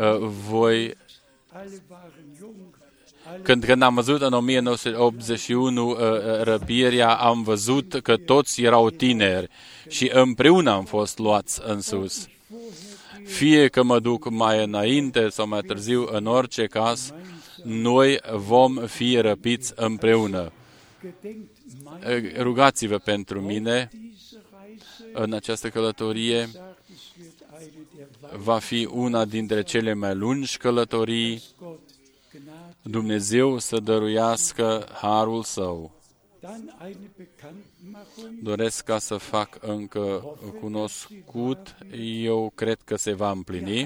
Când am văzut în 1981 răpirea, am văzut că toți erau tineri și împreună am fost luați în sus. Fie că mă duc mai înainte sau mai târziu, în orice caz, noi vom fi răpiți împreună. rugați-vă pentru mine. În această călătorie va fi una dintre cele mai lungi călătorii. Dumnezeu să dăruiască harul Său. Doresc ca să fac încă cunoscut, eu cred că se va împlini.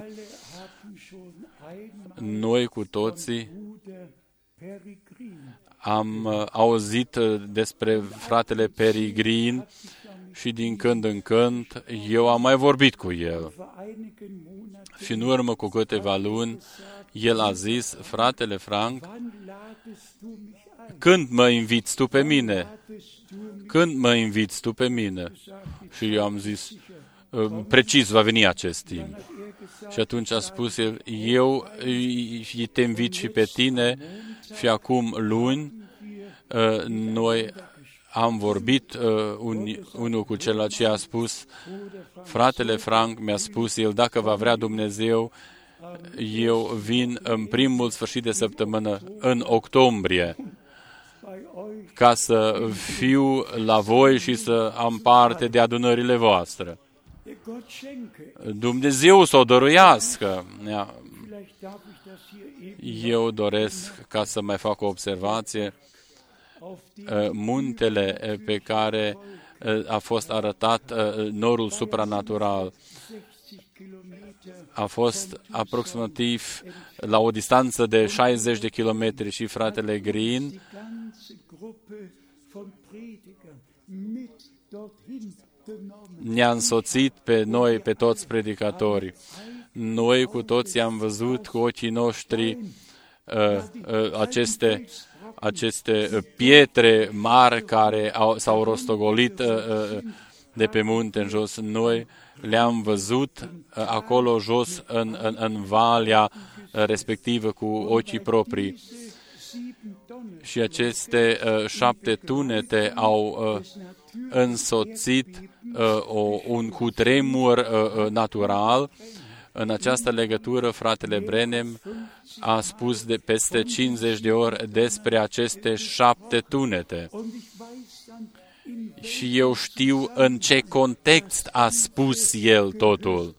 Noi cu toții am auzit despre fratele Peregrin și din când în când eu am mai vorbit cu el. Și în urmă cu câteva luni, el a zis, fratele Frank, când mă inviți tu pe mine? Când mă inviți tu pe mine? Și eu am zis, precis va veni acest timp. Și atunci a spus el, eu te invit și pe tine și acum luni noi am vorbit unul cu celălalt și a spus, fratele Frank mi-a spus el, dacă va vrea Dumnezeu, eu vin în primul sfârșit de săptămână, în octombrie, ca să fiu la voi și să am parte de adunările voastre. Dumnezeu să o dăruiască. Eu doresc ca să mai fac o observație. Muntele pe care a fost arătat norul supranatural a fost aproximativ la o distanță de 60 de kilometri și fratele Green ne-a însoțit pe noi, pe toți predicatorii. Noi cu toții am văzut cu ochii noștri aceste pietre mari care s-au rostogolit de pe munte în jos. Noi le-am văzut acolo jos în valea respectivă cu ochii proprii. Și aceste 7 tunete au însoțit un cutremur natural. În această legătură, fratele Branham a spus de peste 50 de ori despre aceste 7 tunete. Și eu știu în ce context a spus el totul.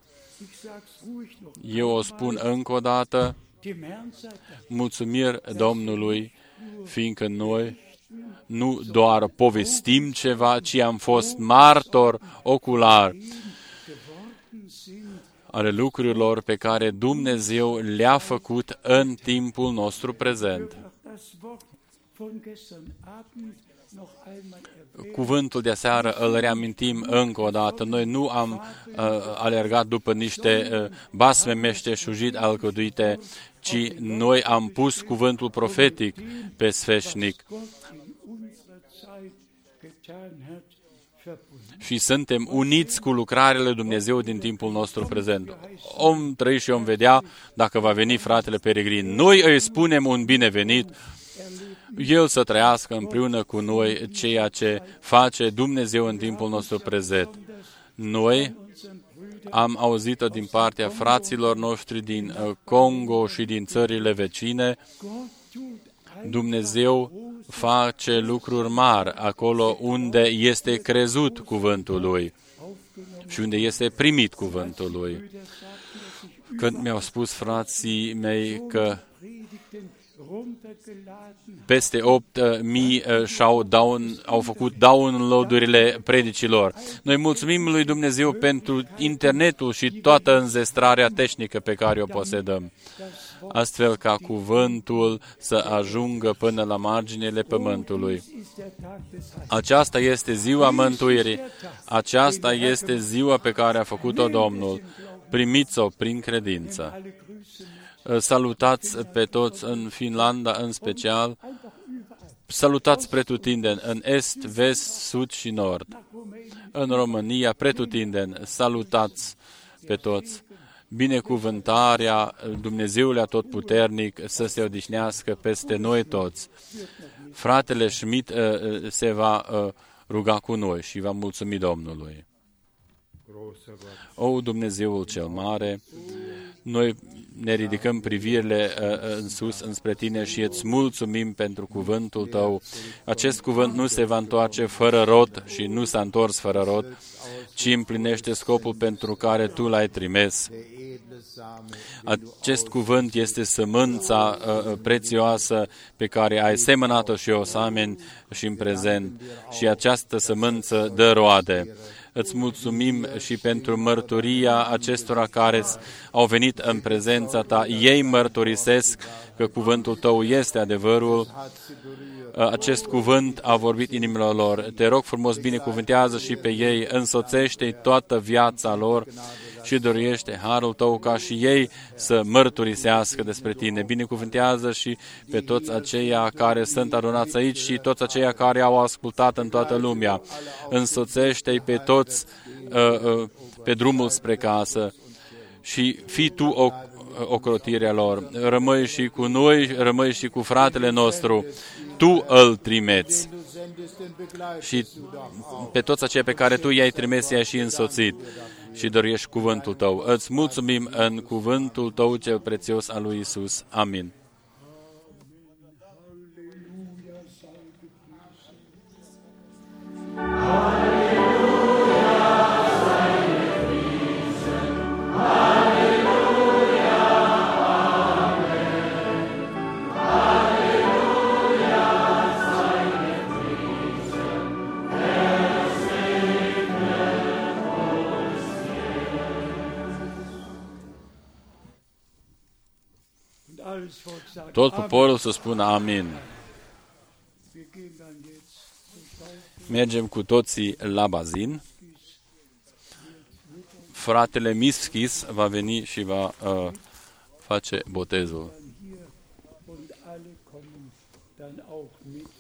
Eu o spun încă o dată, mulțumiri Domnului, fiindcă noi nu doar povestim ceva, ci am fost martor ocular ale lucrurilor pe care Dumnezeu le-a făcut în timpul nostru prezent. Cuvântul de aseară îl reamintim încă o dată. Noi nu am alergat după niște basme meșteșugit alcăduite, ci noi am pus cuvântul profetic pe sfeșnic. Și suntem uniți cu lucrarea lui Dumnezeu din timpul nostru prezent. Om trăi și om vedea dacă va veni fratele Peregrin. Noi îi spunem un binevenit, el să trăiască împreună cu noi ceea ce face Dumnezeu în timpul nostru prezent. Noi am auzit-o din partea fraților noștri din Congo și din țările vecine. Dumnezeu face lucruri mari acolo unde este crezut cuvântul Lui și unde este primit cuvântul Lui. Când mi-au spus frații mei că peste 8.000 au făcut download-urile predicilor. Noi mulțumim lui Dumnezeu pentru internetul și toată înzestrarea tehnică pe care o posedăm, astfel ca cuvântul să ajungă până la marginile pământului. Aceasta este ziua mântuirii. Aceasta este ziua pe care a făcut-o Domnul. Primiți-o prin credință. Salutați pe toți în Finlanda, în special. Salutați pretutindeni în est, vest, sud și nord. În România, pretutindeni, salutați pe toți. Binecuvântarea Dumnezeului Atotputernic să se odihnească peste noi toți. Fratele Schmidt se va ruga cu noi și va mulțumi Domnului. O, Dumnezeul cel mare, Noi ne ridicăm privirile în sus, înspre Tine și îți mulțumim pentru cuvântul Tău. Acest cuvânt nu se va întoarce fără rod și nu s-a întors fără rod, ci împlinește scopul pentru care Tu l-ai trimis. Acest cuvânt este sămânța prețioasă pe care ai semănat-o și o sameni și în prezent și această sămânță dă roade. Îți mulțumim și pentru mărturia acestora care au venit în prezența Ta. Ei mărturisesc că cuvântul Tău este adevărul. Acest cuvânt a vorbit inimilor lor. Te rog frumos, binecuvântează și pe ei, însoțește-i toată viața lor și dăruiește harul Tău ca și ei să mărturisească despre Tine. Binecuvântează și pe toți aceia care sunt adunați aici și toți aceia care au ascultat în toată lumea. Însoțește-i pe toți pe drumul spre casă și fii Tu ocrotirea lor. Rămâi și cu noi, rămâi și cu fratele nostru. Tu îl trimeți. Și pe toți aceia pe care Tu i-ai trimis, i-ai și însoțit. Și dăruiești cuvântul Tău. Îți mulțumim în cuvântul Tău cel prețios al lui Isus. Amin. Tot poporul să spună amin. Mergem cu toții la bazin. Fratele Mischis va veni și va face botezul.